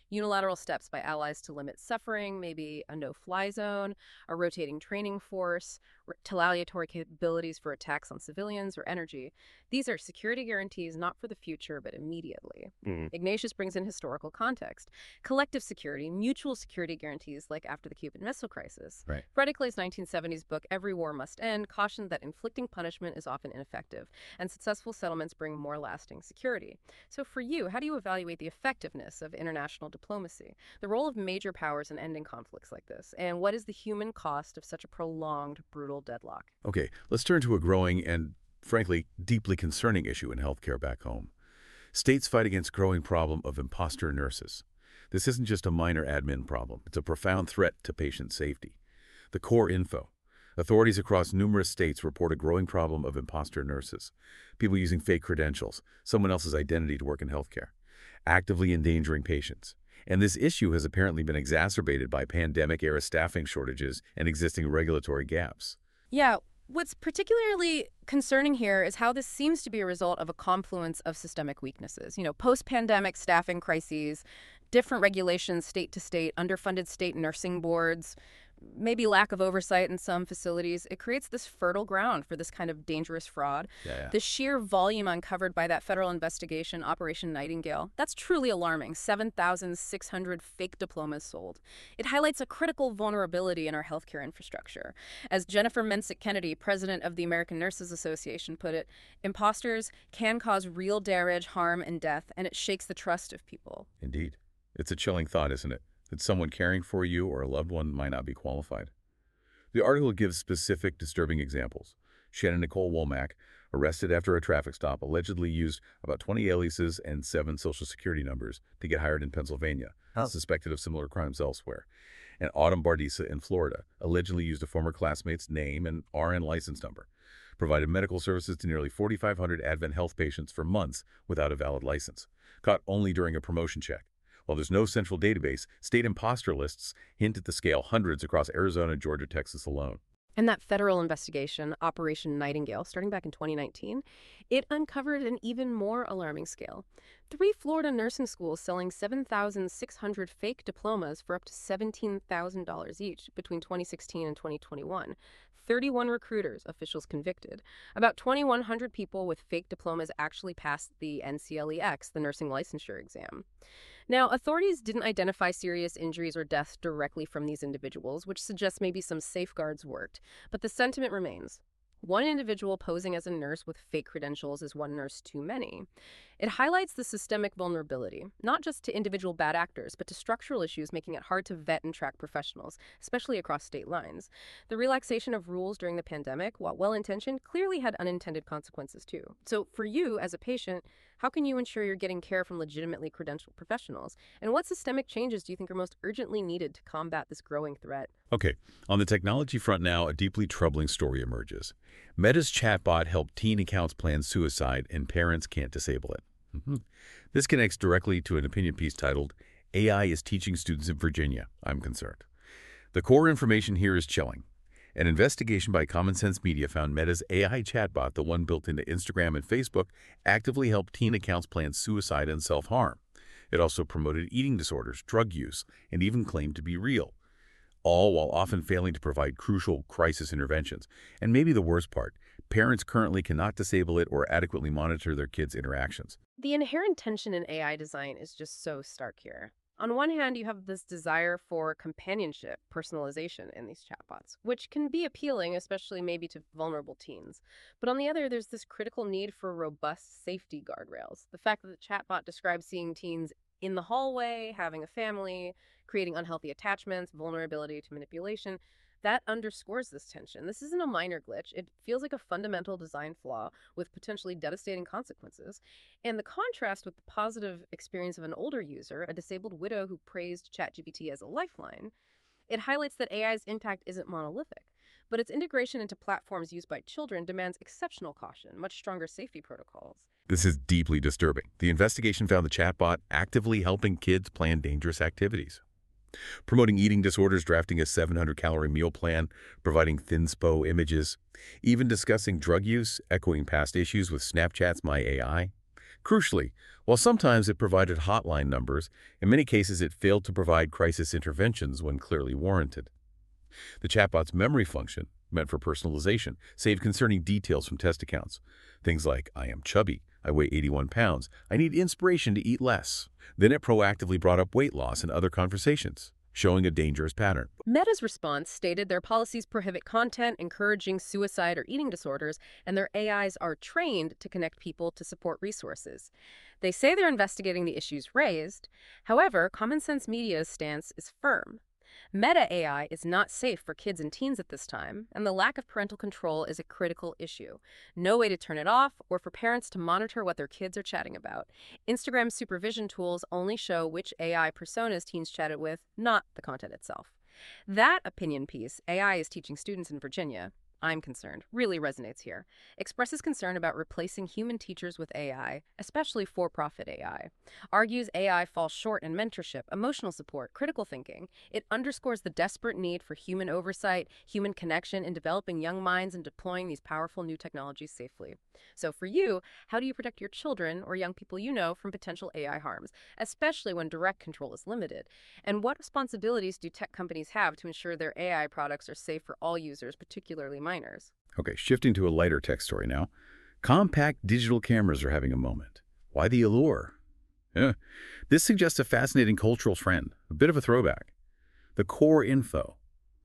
Unilateral steps by allies to limit suffering, maybe a no-fly zone, a rotating training force, retaliatory capabilities for attacks on civilians or energy. These are security guarantees not for the future, but immediately. Mm. Ignatius brings in historical context. Collective security, mutual security guarantees like after the Cuban Missile Crisis. Right. Freddie Clay's nineteen seventies book, Every War Must End, cautioned that inflicting punishment is often ineffective, and successful settlements bring more lasting security. So for you, how do you evaluate the effectiveness of international diplomacy, the role of major powers in ending conflicts like this, and what is the human cost of such a prolonged, brutal deadlock? Okay, let's turn to a growing and, frankly, deeply concerning issue in healthcare back home. States fight against growing problem of imposter nurses. This isn't just a minor admin problem. It's a profound threat to patient safety. The core info. Authorities across numerous states report a growing problem of imposter nurses, people using fake credentials, someone else's identity to work in healthcare, actively endangering patients. And this issue has apparently been exacerbated by pandemic-era staffing shortages and existing regulatory gaps. Yeah, what's particularly concerning here is how this seems to be a result of a confluence of systemic weaknesses. You know, post-pandemic staffing crises, different regulations state to state, underfunded state nursing boards, maybe lack of oversight in some facilities. It creates this fertile ground for this kind of dangerous fraud. Yeah, yeah. The sheer volume uncovered by that federal investigation, Operation Nightingale, that's truly alarming. seven thousand six hundred fake diplomas sold. It highlights a critical vulnerability in our healthcare infrastructure. As Jennifer Mensick Kennedy, president of the American Nurses Association, put it, imposters can cause real damage, harm, and death, and it shakes the trust of people. Indeed. It's a chilling thought, isn't it? That someone caring for you or a loved one might not be qualified. The article gives specific disturbing examples. Shannon Nicole Womack, arrested after a traffic stop, allegedly used about twenty aliases and seven social security numbers to get hired in Pennsylvania, Oh. suspected of similar crimes elsewhere. And Autumn Bardisa in Florida allegedly used a former classmate's name and R N license number, provided medical services to nearly forty-five hundred Advent Health patients for months without a valid license, caught only during a promotion check. While there's no central database, state imposter lists hint at the scale hundreds across Arizona, Georgia, Texas alone. And that federal investigation, Operation Nightingale, starting back in twenty nineteen, it uncovered an even more alarming scale. Three Florida nursing schools selling seven thousand six hundred fake diplomas for up to seventeen thousand dollars each between twenty sixteen and twenty twenty-one. thirty-one recruiters, officials convicted. About twenty-one hundred people with fake diplomas actually passed the N C L E X, the nursing licensure exam. Now, authorities didn't identify serious injuries or deaths directly from these individuals, which suggests maybe some safeguards worked. But the sentiment remains. One individual posing as a nurse with fake credentials is one nurse too many. It highlights the systemic vulnerability, not just to individual bad actors, but to structural issues making it hard to vet and track professionals, especially across state lines. The relaxation of rules during the pandemic, while well-intentioned, clearly had unintended consequences too. So for you as a patient, how can you ensure you're getting care from legitimately credentialed professionals? And what systemic changes do you think are most urgently needed to combat this growing threat? Okay, on the technology front now, a deeply troubling story emerges. Meta's chatbot helped teen accounts plan suicide and parents can't disable it. Mm-hmm. This connects directly to an opinion piece titled, A I is Teaching Students in Virginia, I'm Concerned. The core information here is chilling. An investigation by Common Sense Media found Meta's A I chatbot, the one built into Instagram and Facebook, actively helped teen accounts plan suicide and self-harm. It also promoted eating disorders, drug use, and even claimed to be real, all while often failing to provide crucial crisis interventions. And maybe the worst part, parents currently cannot disable it or adequately monitor their kids' interactions. The inherent tension in A I design is just so stark here. On one hand, you have this desire for companionship, personalization in these chatbots, which can be appealing, especially maybe to vulnerable teens. But on the other, there's this critical need for robust safety guardrails. The fact that the chatbot describes seeing teens in the hallway, having a family, creating unhealthy attachments, vulnerability to manipulation, that underscores this tension. This isn't a minor glitch. It feels like a fundamental design flaw with potentially devastating consequences. And the contrast with the positive experience of an older user, a disabled widow who praised ChatGPT as a lifeline, it highlights that A I's impact isn't monolithic. But its integration into platforms used by children demands exceptional caution, much stronger safety protocols. This is deeply disturbing. The investigation found the chatbot actively helping kids plan dangerous activities, promoting eating disorders, drafting a seven hundred calorie meal plan, providing thinspo images, even discussing drug use, echoing past issues with Snapchat's My A I. Crucially, While sometimes it provided hotline numbers, in many cases it failed to provide crisis interventions when clearly warranted. The chatbot's memory function, meant for personalization, saved concerning details from test accounts. Things like, I am chubby, I weigh eighty-one pounds, I need inspiration to eat less. Then it proactively brought up weight loss in other conversations, showing a dangerous pattern. Meta's response stated their policies prohibit content encouraging suicide or eating disorders, and their A Is are trained to connect people to support resources. They say they're investigating the issues raised. However, Common Sense Media's stance is firm. Meta A I is not safe for kids and teens at this time, and the lack of parental control is a critical issue. No way to turn it off or for parents to monitor what their kids are chatting about. Instagram's supervision tools only show which A I personas teens chatted with, not the content itself. That opinion piece, A I is teaching students in Virginia, I'm concerned, really resonates here. Expresses concern about replacing human teachers with A I, especially for-profit A I. Argues A I falls short in mentorship, emotional support, critical thinking. It underscores the desperate need for human oversight, human connection in developing young minds and deploying these powerful new technologies safely. So for you, how do you protect your children or young people you know from potential A I harms, especially when direct control is limited? And what responsibilities do tech companies have to ensure their A I products are safe for all users, particularly minors? Okay, shifting to a lighter tech story now. Compact digital cameras are having a moment. Why the allure? Yeah. This suggests a fascinating cultural trend, a bit of a throwback. The core info.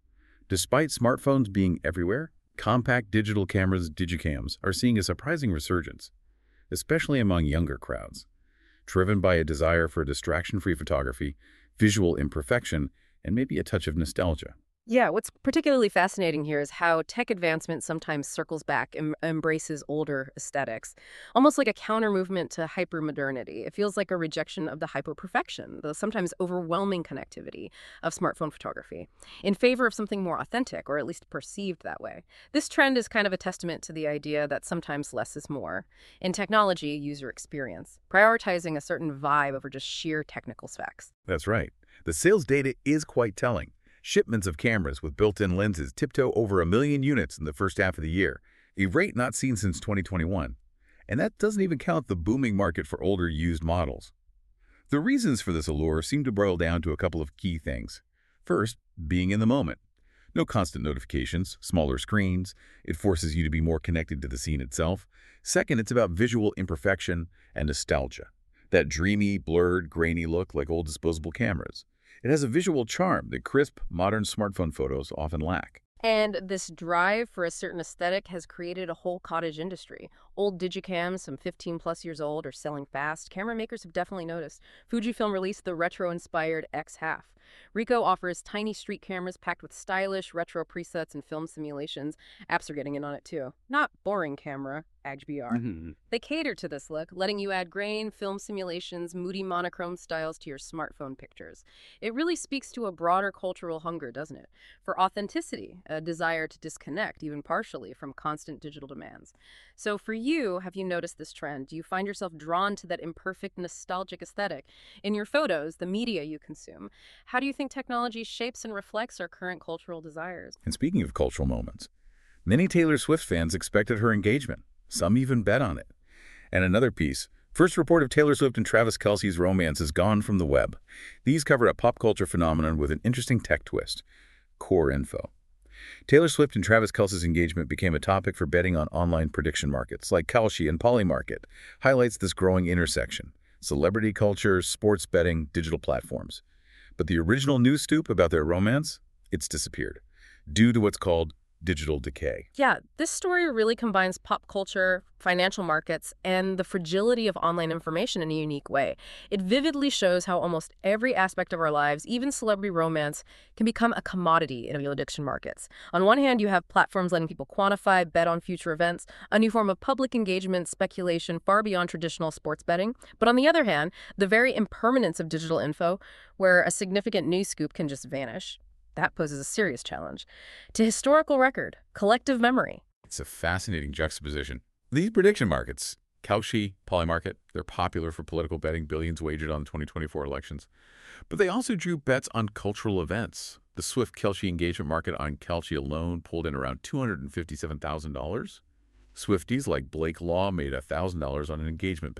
Despite smartphones being everywhere, compact digital cameras, digicams, are seeing a surprising resurgence, especially among younger crowds, driven by a desire for distraction-free photography, visual imperfection, and maybe a touch of nostalgia. Yeah, what's particularly fascinating here is how tech advancement sometimes circles back and embraces older aesthetics, almost like a counter-movement to hyper-modernity. It feels like a rejection of the hyper-perfection, the sometimes overwhelming connectivity of smartphone photography, in favor of something more authentic, or at least perceived that way. This trend is kind of a testament to the idea that sometimes less is more. In technology, user experience, prioritizing a certain vibe over just sheer technical specs. That's right. The sales data is quite telling. Shipments of cameras with built-in lenses tiptoe over a million units in the first half of the year, a rate not seen since twenty twenty-one. And that doesn't even count the booming market for older used models. The reasons for this allure seem to boil down to a couple of key things. First, being in the moment. No constant notifications, smaller screens. It forces you to be more connected to the scene itself. Second, it's about visual imperfection and nostalgia. That dreamy, blurred, grainy look like old disposable cameras. It has a visual charm that crisp, modern smartphone photos often lack. And this drive for a certain aesthetic has created a whole cottage industry. Old digicams, some fifteen plus years old, are selling fast. Camera makers have definitely noticed. Fujifilm released the retro-inspired X half. Ricoh offers tiny street cameras packed with stylish retro presets and film simulations. Apps are getting in on it too. Not boring camera, A G B R. Mm-hmm. They cater to this look, letting you add grain, film simulations, moody monochrome styles to your smartphone pictures. It really speaks to a broader cultural hunger, doesn't it? For authenticity, a desire to disconnect, even partially, from constant digital demands. So for you, have you noticed this trend? Do you find yourself drawn to that imperfect, nostalgic aesthetic in your photos, the media you consume? How do you think technology shapes and reflects our current cultural desires? And speaking of cultural moments, many Taylor Swift fans expected her engagement. Some even bet on it. And another piece, first report of Taylor Swift and Travis Kelce's romance is gone from the web. These cover a pop culture phenomenon with an interesting tech twist. Core info. Taylor Swift and Travis Kelce's engagement became a topic for betting on online prediction markets like Kalshi and Polymarket, highlights this growing intersection. Celebrity culture, sports betting, digital platforms. But the original news scoop about their romance, it's disappeared, due to what's called digital decay. Yeah, this story really combines pop culture, financial markets, and the fragility of online information in a unique way. It vividly shows how almost every aspect of our lives, even celebrity romance, can become a commodity in addiction markets. On one hand, you have platforms letting people quantify, bet on future events, a new form of public engagement, speculation far beyond traditional sports betting. But on the other hand, the very impermanence of digital info, where a significant news scoop can just vanish. That poses a serious challenge to historical record, collective memory. It's a fascinating juxtaposition. These prediction markets, Kalshi, Polymarket, they're popular for political betting, billions wagered on the twenty twenty-four elections. But they also drew bets on cultural events. The Swift-Kelce engagement market on Kalshi alone pulled in around two hundred fifty-seven thousand dollars. Swifties like Blake Law made one thousand dollars on an engagement bet.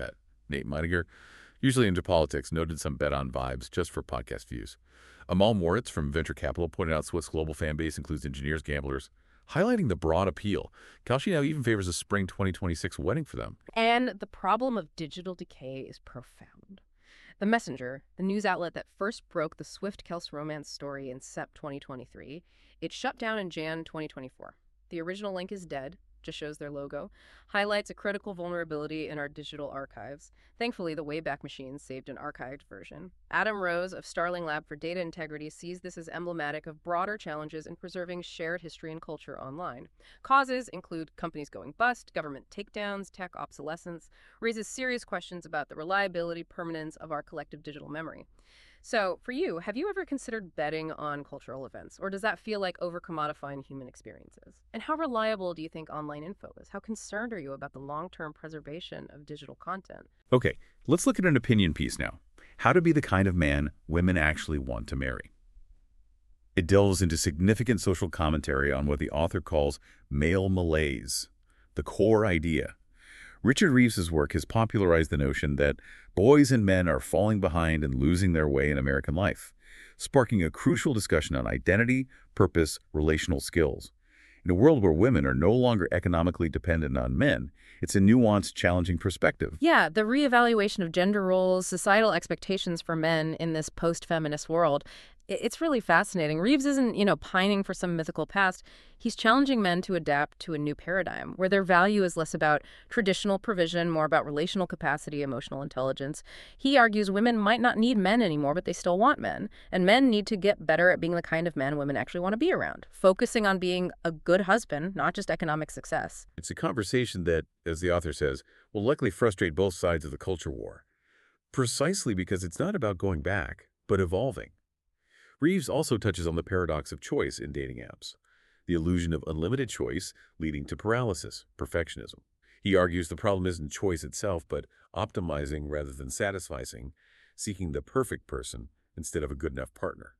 Nate Meiniger, usually into politics, noted some bet on vibes just for podcast views. Amal Moritz from Venture Capital pointed out Swift's global fan base includes engineers, gamblers, highlighting the broad appeal. Kalshi now even favors a spring twenty twenty-six wedding for them. And the problem of digital decay is profound. The Messenger, the news outlet that first broke the Swift-Kels romance story in September twenty twenty-three, it shut down in January twenty twenty-four. The original link is dead, just shows their logo, highlights a critical vulnerability in our digital archives. Thankfully, the Wayback Machine saved an archived version. Adam Rose of Starling Lab for Data Integrity sees this as emblematic of broader challenges in preserving shared history and culture online. Causes include companies going bust, government takedowns, tech obsolescence, raises serious questions about the reliability, permanence of our collective digital memory. So, for you, have you ever considered betting on cultural events, or does that feel like over-commodifying human experiences? And how reliable do you think online info is? How concerned are you about the long-term preservation of digital content? Okay, let's look at an opinion piece now. How to be the kind of man women actually want to marry. It delves into significant social commentary on what the author calls male malaise, the core idea. Richard Reeves's work has popularized the notion that boys and men are falling behind and losing their way in American life, sparking a crucial discussion on identity, purpose, relational skills. In a world where women are no longer economically dependent on men, it's a nuanced, challenging perspective. Yeah, the reevaluation of gender roles, societal expectations for men in this post-feminist world, it's really fascinating. Reeves isn't, you know, pining for some mythical past. He's challenging men to adapt to a new paradigm where their value is less about traditional provision, more about relational capacity, emotional intelligence. He argues women might not need men anymore, but they still want men. And men need to get better at being the kind of man women actually want to be around, focusing on being a good husband, not just economic success. It's a conversation that, as the author says, will likely frustrate both sides of the culture war, precisely because it's not about going back, but evolving. Reeves also touches on the paradox of choice in dating apps, the illusion of unlimited choice leading to paralysis, perfectionism. He argues the problem isn't choice itself, but optimizing rather than satisficing, seeking the perfect person instead of a good enough partner.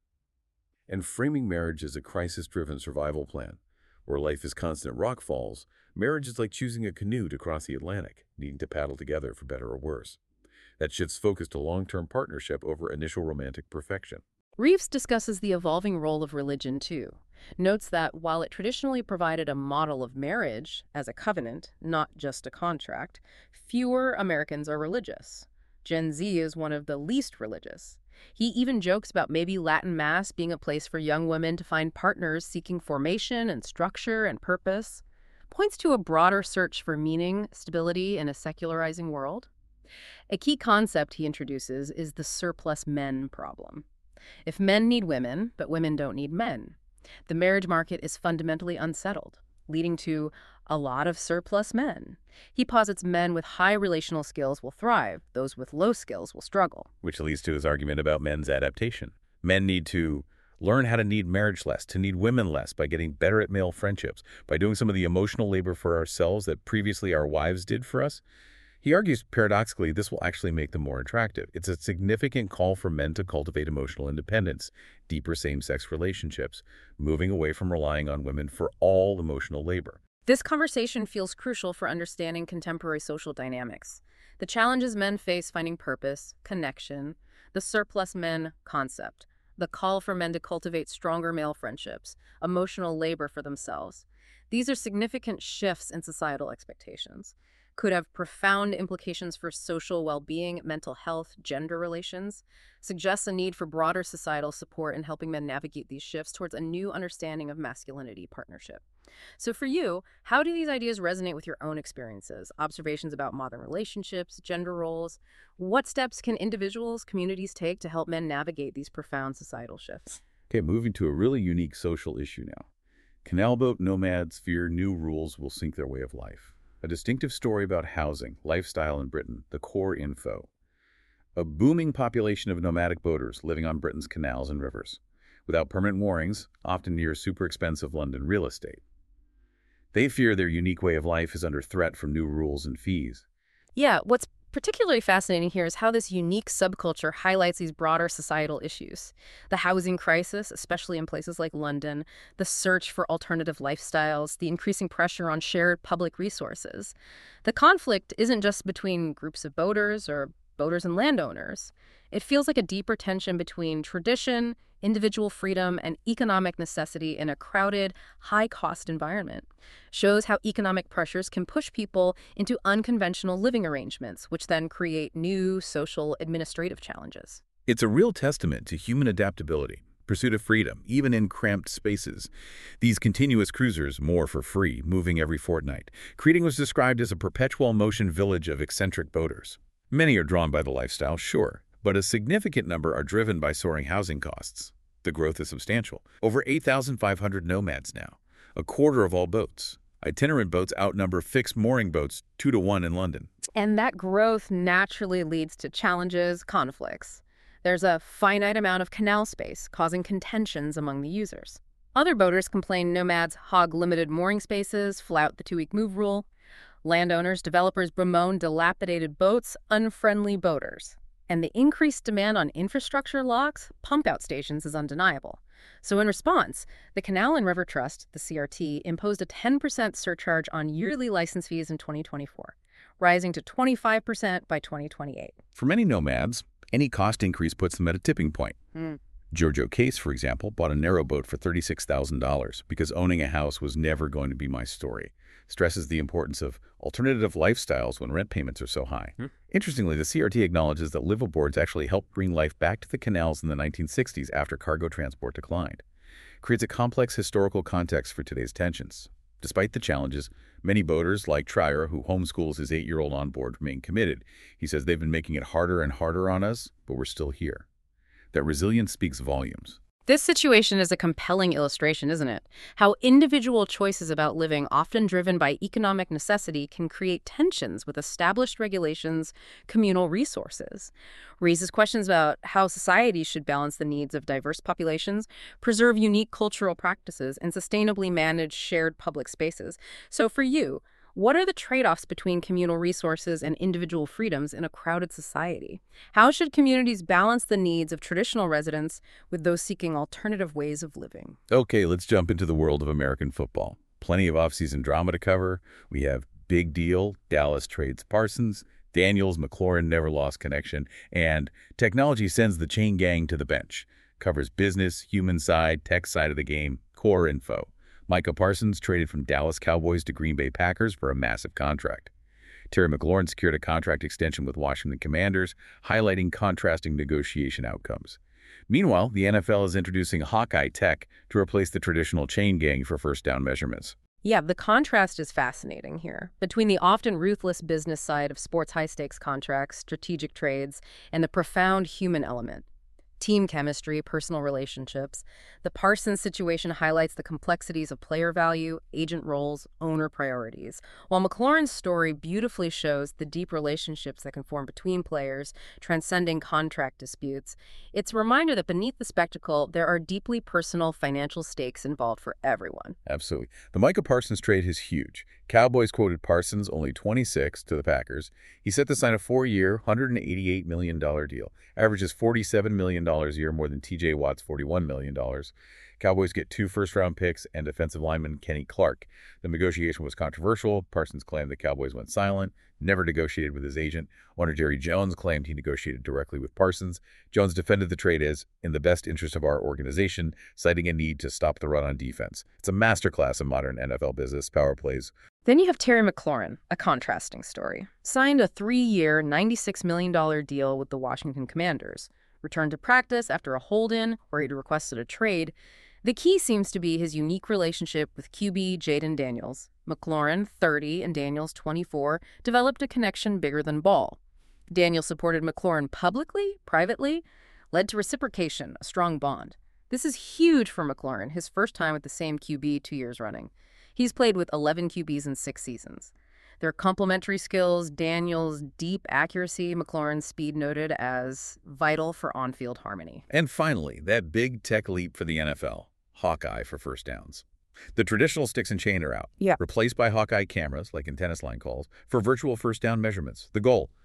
And framing marriage as a crisis-driven survival plan, where life is constant rockfalls, marriage is like choosing a canoe to cross the Atlantic, needing to paddle together for better or worse. That shifts focus to long-term partnership over initial romantic perfection. Reeves discusses the evolving role of religion, too. Notes that while it traditionally provided a model of marriage as a covenant, not just a contract, fewer Americans are religious. Gen Z is one of the least religious. He even jokes about maybe Latin Mass being a place for young women to find partners seeking formation and structure and purpose. Points to a broader search for meaning, stability in a secularizing world. A key concept he introduces is the surplus men problem. If men need women, but women don't need men, the marriage market is fundamentally unsettled, leading to a lot of surplus men. He posits men with high relational skills will thrive, those with low skills will struggle. Which leads to his argument about men's adaptation. Men need to learn how to need marriage less, to need women less by getting better at male friendships, by doing some of the emotional labor for ourselves that previously our wives did for us. He argues, paradoxically, this will actually make them more attractive. It's a significant call for men to cultivate emotional independence, deeper same-sex relationships, moving away from relying on women for all emotional labor. This conversation feels crucial for understanding contemporary social dynamics. The challenges men face finding purpose, connection, the surplus men concept, the call for men to cultivate stronger male friendships, emotional labor for themselves. These are significant shifts in societal expectations. Could have profound implications for social well-being, mental health, gender relations, suggests a need for broader societal support in helping men navigate these shifts towards a new understanding of masculinity partnership. So for you, how do these ideas resonate with your own experiences, observations about modern relationships, gender roles? What steps can individuals, communities take to help men navigate these profound societal shifts? Okay, moving to a really unique social issue now. Canal boat nomads fear new rules will sink their way of life. A distinctive story about housing, lifestyle in Britain, the core info. A booming population of nomadic boaters living on Britain's canals and rivers, without permanent moorings, often near super expensive London real estate. They fear their unique way of life is under threat from new rules and fees. Yeah, what's particularly fascinating here is how this unique subculture highlights these broader societal issues. The housing crisis, especially in places like London, the search for alternative lifestyles, the increasing pressure on shared public resources. The conflict isn't just between groups of boaters or boaters and landowners. It feels like a deeper tension between tradition, individual freedom, and economic necessity in a crowded, high-cost environment. Shows how economic pressures can push people into unconventional living arrangements, which then create new social administrative challenges. It's a real testament to human adaptability, pursuit of freedom, even in cramped spaces. These continuous cruisers, more for free, moving every fortnight. Creating was described as a perpetual motion village of eccentric boaters. Many are drawn by the lifestyle, sure, but a significant number are driven by soaring housing costs. The growth is substantial. Over eight thousand five hundred nomads now, a quarter of all boats. Itinerant boats outnumber fixed mooring boats two to one in London. And that growth naturally leads to challenges, conflicts. There's a finite amount of canal space, causing contentions among the users. Other boaters complain nomads hog limited mooring spaces, flout the two-week move rule. Landowners, developers bemoan dilapidated boats, unfriendly boaters. And the increased demand on infrastructure locks, pump-out stations is undeniable. So in response, the Canal and River Trust, the C R T, imposed a ten percent surcharge on yearly license fees in twenty twenty-four, rising to twenty-five percent by twenty twenty-eight. For many nomads, any cost increase puts them at a tipping point. Mm. Giorgio Case, for example, bought a narrowboat for thirty-six thousand dollars because owning a house was never going to be my story. Stresses the importance of alternative lifestyles when rent payments are so high. Hmm. Interestingly, the C R T acknowledges that liveaboards actually helped bring life back to the canals in the nineteen sixties after cargo transport declined. Creates a complex historical context for today's tensions. Despite the challenges, many boaters, like Trier, who homeschools his eight-year-old on board, remain committed. He says they've been making it harder and harder on us, but we're still here. That resilience speaks volumes. This situation is a compelling illustration, isn't it? How individual choices about living, often driven by economic necessity, can create tensions with established regulations, communal resources. Raises questions about how societies should balance the needs of diverse populations, preserve unique cultural practices, and sustainably manage shared public spaces. So for you, what are the trade-offs between communal resources and individual freedoms in a crowded society? How should communities balance the needs of traditional residents with those seeking alternative ways of living? Okay, let's jump into the world of American football. Plenty of off-season drama to cover. We have Big Deal, Dallas trades Parsons, Daniels, McLaurin never lost connection, and technology sends the chain gang to the bench. Covers business, human side, tech side of the game, core info. Micah Parsons traded from Dallas Cowboys to Green Bay Packers for a massive contract. Terry McLaurin secured a contract extension with Washington Commanders, highlighting contrasting negotiation outcomes. Meanwhile, the N F L is introducing Hawkeye Tech to replace the traditional chain gang for first down measurements. Yeah, the contrast is fascinating here between the often ruthless business side of sports high-stakes contracts, strategic trades, and the profound human element. Team chemistry, personal relationships. The Parsons situation highlights the complexities of player value, agent roles, owner priorities, while McLaurin's story beautifully shows the deep relationships that can form between players, transcending contract disputes. It's a reminder that beneath the spectacle, there are deeply personal financial stakes involved for everyone. Absolutely. The Micah Parsons trade is huge. Cowboys quoted Parsons only twenty-six to the Packers. He's set to sign a four-year, one hundred eighty-eight million dollars deal. Averages forty-seven million dollars a year, more than T J Watt's forty-one million dollars. Cowboys get two first-round picks and defensive lineman Kenny Clark. The negotiation was controversial. Parsons claimed the Cowboys went silent, never negotiated with his agent. Owner Jerry Jones claimed he negotiated directly with Parsons. Jones defended the trade as in the best interest of our organization, citing a need to stop the run on defense. It's a masterclass in modern N F L business, power plays. Then you have Terry McLaurin, a contrasting story. Signed a three-year, ninety-six million dollars deal with the Washington Commanders. Returned to practice after a hold-in where he'd requested a trade. The key seems to be his unique relationship with Q B Jayden Daniels. McLaurin, thirty, and Daniels, twenty-four, developed a connection bigger than ball. Daniels supported McLaurin publicly, privately, led to reciprocation, a strong bond. This is huge for McLaurin, his first time with the same Q B two years running. He's played with eleven Q Bs in six seasons. Their complementary skills, Daniels' deep accuracy, McLaurin's speed noted as vital for on-field harmony. And finally, that big tech leap for the N F L, Hawkeye for first downs. The traditional sticks and chain are out, Yeah. replaced by Hawkeye cameras, like in tennis line calls, for virtual first down measurements. The goal,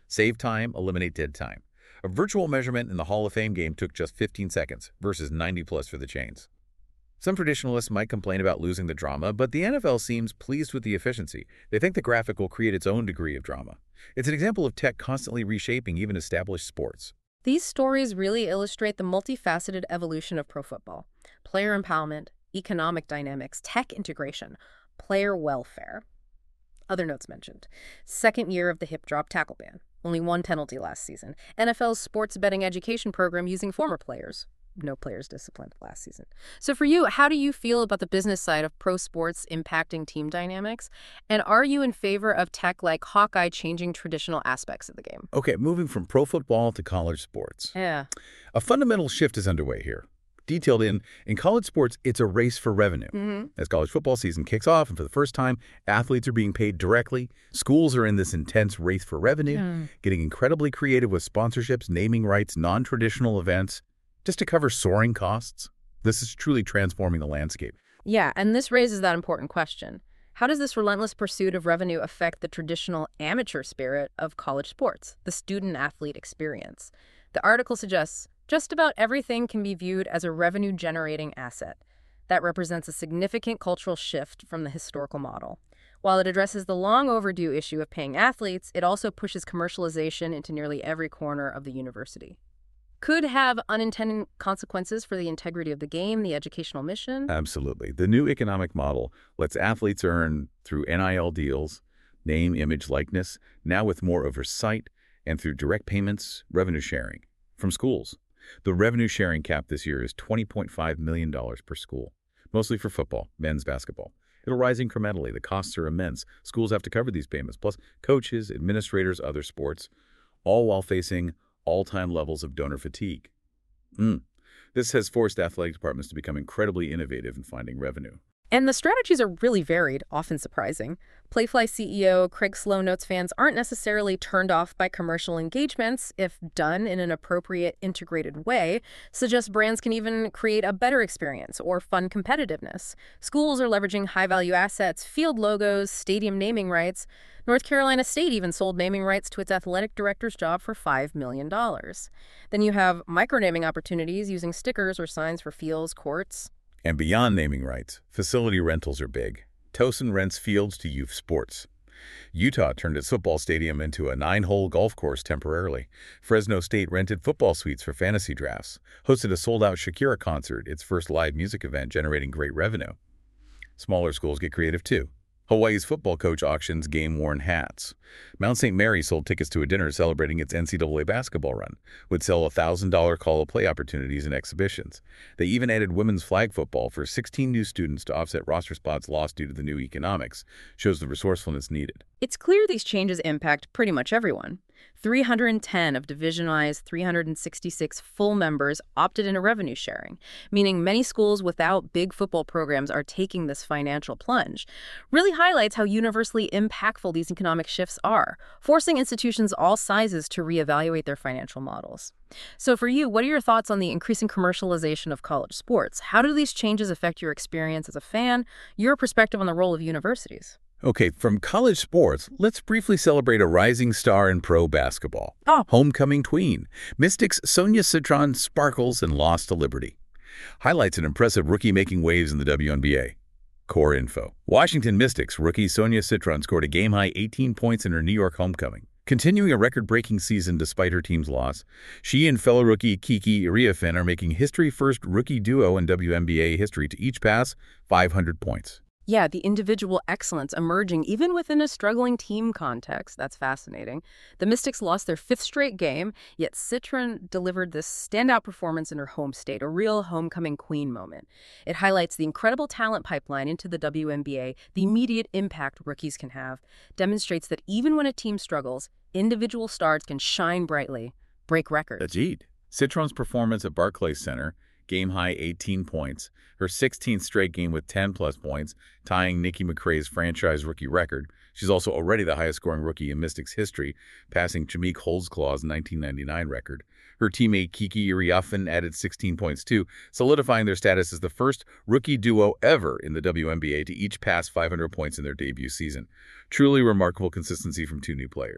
Save time, eliminate dead time. A virtual measurement in the Hall of Fame game took just fifteen seconds versus ninety plus for the chains. Some traditionalists might complain about losing the drama, but the N F L seems pleased with the efficiency. They think the graphic will create its own degree of drama. It's an example of tech constantly reshaping even established sports. These stories really illustrate the multifaceted evolution of pro football. Player empowerment, economic dynamics, tech integration, player welfare. Other notes mentioned. Second year of the hip drop tackle ban. Only one penalty last season. N F L's sports betting education program using former players. No players disciplined last season. So for you, how do you feel about the business side of pro sports impacting team dynamics? And are you in favor of tech like Hawkeye changing traditional aspects of the game? Okay, moving from pro football to college sports. Yeah. A fundamental shift is underway here. Detailed in, in college sports, it's a race for revenue. Mm-hmm. As college football season kicks off, and for the first time, athletes are being paid directly. Schools are in this intense race for revenue, Mm. getting incredibly creative with sponsorships, naming rights, non-traditional events, just to cover soaring costs. This is truly transforming the landscape. Yeah, and this raises that important question. How does this relentless pursuit of revenue affect the traditional amateur spirit of college sports, the student-athlete experience? The article suggests just about everything can be viewed as a revenue-generating asset. That represents a significant cultural shift from the historical model. While it addresses the long overdue issue of paying athletes, it also pushes commercialization into nearly every corner of the university. Could have unintended consequences for the integrity of the game, the educational mission. Absolutely. The new economic model lets athletes earn through N I L deals, name, image, likeness, now with more oversight, and through direct payments, revenue sharing from schools. The revenue sharing cap this year is twenty point five million dollars per school, mostly for football, men's basketball. It'll rise incrementally. The costs are immense. Schools have to cover these payments, plus coaches, administrators, other sports, all while facing all-time levels of donor fatigue. Mm. This has forced athletic departments to become incredibly innovative in finding revenue. And the strategies are really varied, often surprising. Playfly C E O Craig Sloan notes fans aren't necessarily turned off by commercial engagements if done in an appropriate, integrated way, suggests brands can even create a better experience or fun competitiveness. Schools are leveraging high-value assets, field logos, stadium naming rights. North Carolina State even sold naming rights to its athletic director's job for five million dollars. Then you have micronaming opportunities using stickers or signs for fields, courts. And beyond naming rights, facility rentals are big. Towson rents fields to youth sports. Utah turned its football stadium into a nine-hole golf course temporarily. Fresno State rented football suites for fantasy drafts, hosted a sold-out Shakira concert, its first live music event generating great revenue. Smaller schools get creative too. Hawaii's football coach auctions game-worn hats. Mount Saint Mary sold tickets to a dinner celebrating its N C double A basketball run, would sell one thousand dollar call-of-play opportunities and exhibitions. They even added women's flag football for sixteen new students to offset roster spots lost due to the new economics. Shows the resourcefulness needed. It's clear these changes impact pretty much everyone. three hundred ten of Divisionized three hundred sixty-six full members opted into revenue sharing, meaning many schools without big football programs are taking this financial plunge. Really highlights how universally impactful these economic shifts are, forcing institutions all sizes to reevaluate their financial models. So for you, what are your thoughts on the increasing commercialization of college sports? How do these changes affect your experience as a fan, your perspective on the role of universities? Okay, from college sports, let's briefly celebrate a rising star in pro basketball. Oh. Homecoming queen. Mystics Sonia Citron sparkles and lost to Liberty. Highlights an impressive rookie making waves in the W N B A. Core info. Washington Mystics rookie Sonia Citron scored a game-high eighteen points in her New York homecoming. Continuing a record-breaking season despite her team's loss, she and fellow rookie Kiki Iriafen are making history-first rookie duo in W N B A history to each pass five hundred points. Yeah, the individual excellence emerging even within a struggling team context. That's fascinating. The Mystics lost their fifth straight game, yet Citron delivered this standout performance in her home state, a real homecoming queen moment. It highlights the incredible talent pipeline into the W N B A, the immediate impact rookies can have, demonstrates that even when a team struggles, individual stars can shine brightly, break records. Ajit. Citron's performance at Barclays Center, game-high eighteen points, her sixteenth straight game with ten-plus points, tying Nikki McCrae's franchise rookie record. She's also already the highest-scoring rookie in Mystics history, passing Jameek Holdsclaw's nineteen ninety-nine record. Her teammate Kiki Iriafen added sixteen points too, solidifying their status as the first rookie duo ever in the W N B A to each pass five hundred points in their debut season. Truly remarkable consistency from two new players.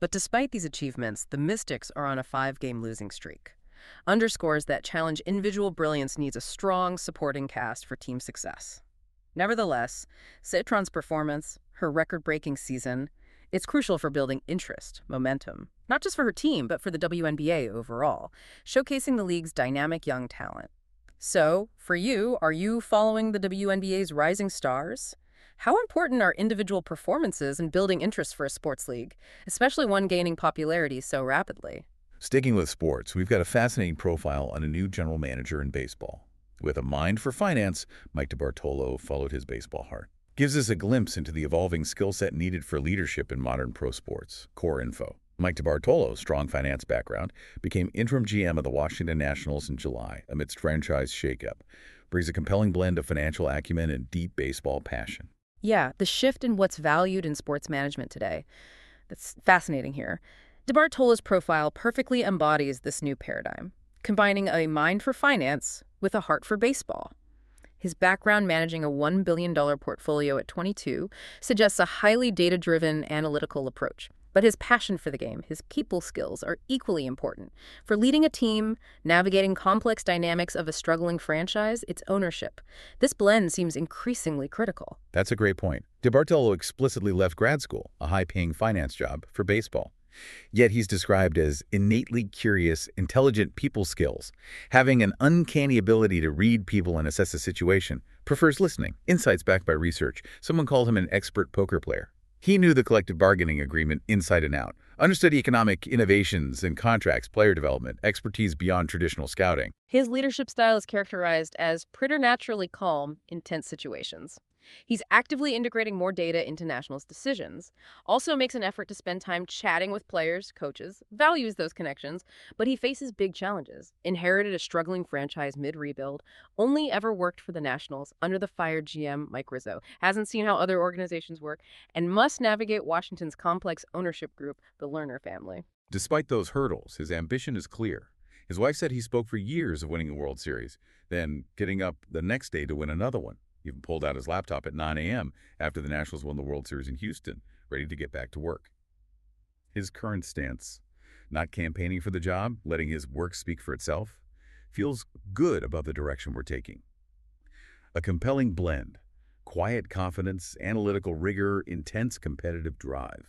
But despite these achievements, the Mystics are on a five-game losing streak. Underscores that challenge individual brilliance needs a strong supporting cast for team success. Nevertheless, Citron's performance, her record-breaking season, it's crucial for building interest, momentum, not just for her team, but for the W N B A overall, showcasing the league's dynamic young talent. So, for you, are you following the W N B A's rising stars? How important are individual performances in building interest for a sports league, especially one gaining popularity so rapidly? Sticking with sports, we've got a fascinating profile on a new general manager in baseball. With a mind for finance, Mike DeBartolo followed his baseball heart. Gives us a glimpse into the evolving skill set needed for leadership in modern pro sports. Core info. Mike DeBartolo's strong finance background became interim G M of the Washington Nationals in July amidst franchise shakeup. Brings a compelling blend of financial acumen and deep baseball passion. Yeah, the shift in what's valued in sports management today. That's fascinating here. DeBartolo's profile perfectly embodies this new paradigm, combining a mind for finance with a heart for baseball. His background managing a one billion dollars portfolio at twenty-two suggests a highly data-driven, analytical approach. But his passion for the game, his people skills, are equally important. For leading a team, navigating complex dynamics of a struggling franchise, its ownership. This blend seems increasingly critical. That's a great point. DeBartolo explicitly left grad school, a high-paying finance job, for baseball. Yet he's described as innately curious, intelligent people skills, having an uncanny ability to read people and assess a situation, prefers listening, insights backed by research. Someone called him an expert poker player. He knew the collective bargaining agreement inside and out, understood economic innovations and contracts, player development, expertise beyond traditional scouting. His leadership style is characterized as preternaturally calm in tense situations. He's actively integrating more data into Nationals' decisions, also makes an effort to spend time chatting with players, coaches, values those connections, but he faces big challenges. Inherited a struggling franchise mid-rebuild, only ever worked for the Nationals under the fired G M Mike Rizzo, hasn't seen how other organizations work, and must navigate Washington's complex ownership group, the Lerner family. Despite those hurdles, his ambition is clear. His wife said he spoke for years of winning a World Series, then getting up the next day to win another one. Even pulled out his laptop at nine a m after the Nationals won the World Series in Houston, ready to get back to work. His current stance, not campaigning for the job, letting his work speak for itself, feels good about the direction we're taking. A compelling blend, quiet confidence, analytical rigor, intense competitive drive.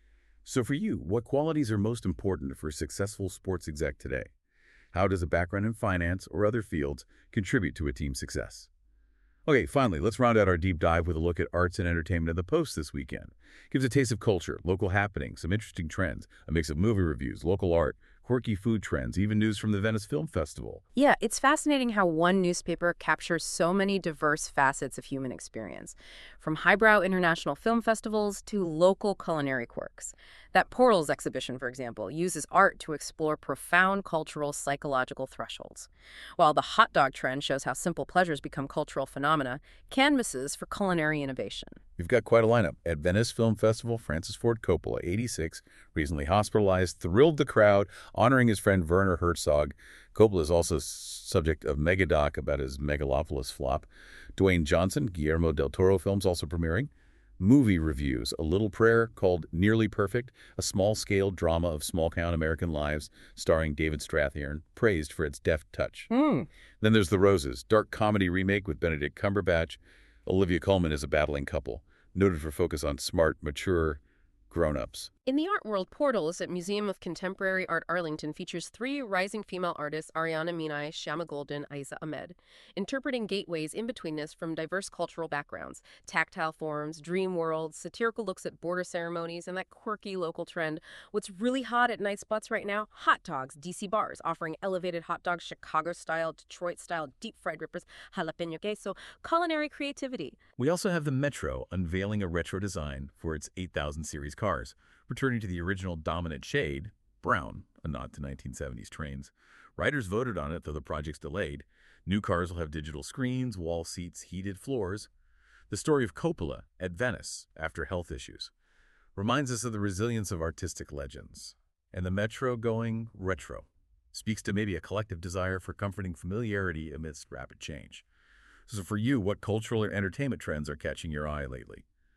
So for you, what qualities are most important for a successful sports exec today? How does a background in finance or other fields contribute to a team's success? Okay, finally, let's round out our deep dive with a look at arts and entertainment in the Post this weekend. Gives a taste of culture, local happenings, some interesting trends, a mix of movie reviews, local art, quirky food trends, even news from the Venice Film Festival. Yeah, it's fascinating how one newspaper captures so many diverse facets of human experience, from highbrow international film festivals to local culinary quirks. That Portals exhibition, for example, uses art to explore profound cultural psychological thresholds. While the hot dog trend shows how simple pleasures become cultural phenomena, canvases for culinary innovation. We've got quite a lineup. At Venice Film Festival, Francis Ford Coppola, eighty-six, recently hospitalized, thrilled the crowd, honoring his friend Werner Herzog. Coppola is also subject of megadoc about his Megalopolis flop. Dwayne Johnson, Guillermo del Toro films also premiering. Movie reviews, A Little Prayer called Nearly Perfect, a small-scale drama of small-town American lives starring David Strathairn, praised for its deft touch. Mm. Then there's The Roses, dark comedy remake with Benedict Cumberbatch. Olivia Colman is a battling couple, noted for focus on smart, mature grown-ups. In the art world, Portals at Museum of Contemporary Art Arlington features three rising female artists, Ariana Minai, Shama Golden, Aiza Ahmed, interpreting gateways in betweenness from diverse cultural backgrounds, tactile forms, dream worlds, satirical looks at border ceremonies, and that quirky local trend. What's really hot at night spots right now? Hot dogs, D C bars, offering elevated hot dogs, Chicago-style, Detroit-style, deep-fried rippers, jalapeno queso, culinary creativity. We also have the Metro unveiling a retro design for its eight thousand series cars, returning to the original dominant shade, brown, a nod to nineteen seventies trains. Writers voted on it, though the project's delayed. New cars will have digital screens, wall seats, heated floors. The story of Coppola at Venice after health issues reminds us of the resilience of artistic legends. And the Metro going retro speaks to maybe a collective desire for comforting familiarity amidst rapid change. So for you, what cultural or entertainment trends are catching your eye lately?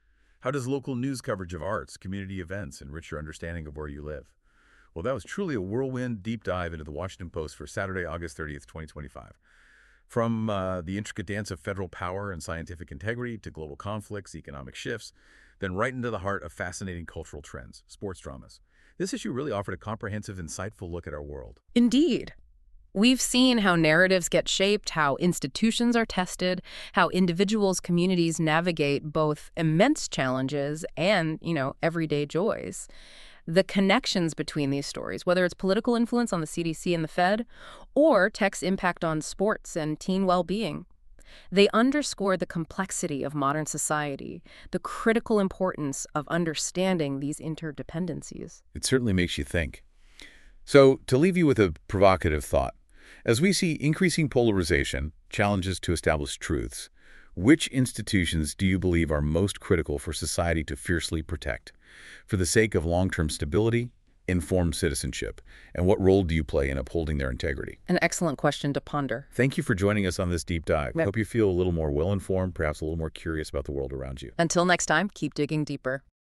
How does local news coverage of arts, community events enrich your understanding of where you live? Well, that was truly a whirlwind deep dive into the Washington Post for Saturday, August thirtieth, twenty twenty-five. From uh, the intricate dance of federal power and scientific integrity to global conflicts, economic shifts, then right into the heart of fascinating cultural trends, sports dramas. This issue really offered a comprehensive, insightful look at our world. Indeed. We've seen how narratives get shaped, how institutions are tested, how individuals, communities navigate both immense challenges and, you know, everyday joys. The connections between these stories, whether it's political influence on the C D C and the Fed, or tech's impact on sports and teen well-being, they underscore the complexity of modern society, the critical importance of understanding these interdependencies. It certainly makes you think. So, to leave you with a provocative thought, as we see increasing polarization, challenges to establish truths, which institutions do you believe are most critical for society to fiercely protect? For the sake of long-term stability, informed citizenship, and what role do you play in upholding their integrity? An excellent question to ponder. Thank you for joining us on this deep dive. Yep. Hope you feel a little more well-informed, perhaps a little more curious about the world around you. Until next time, keep digging deeper.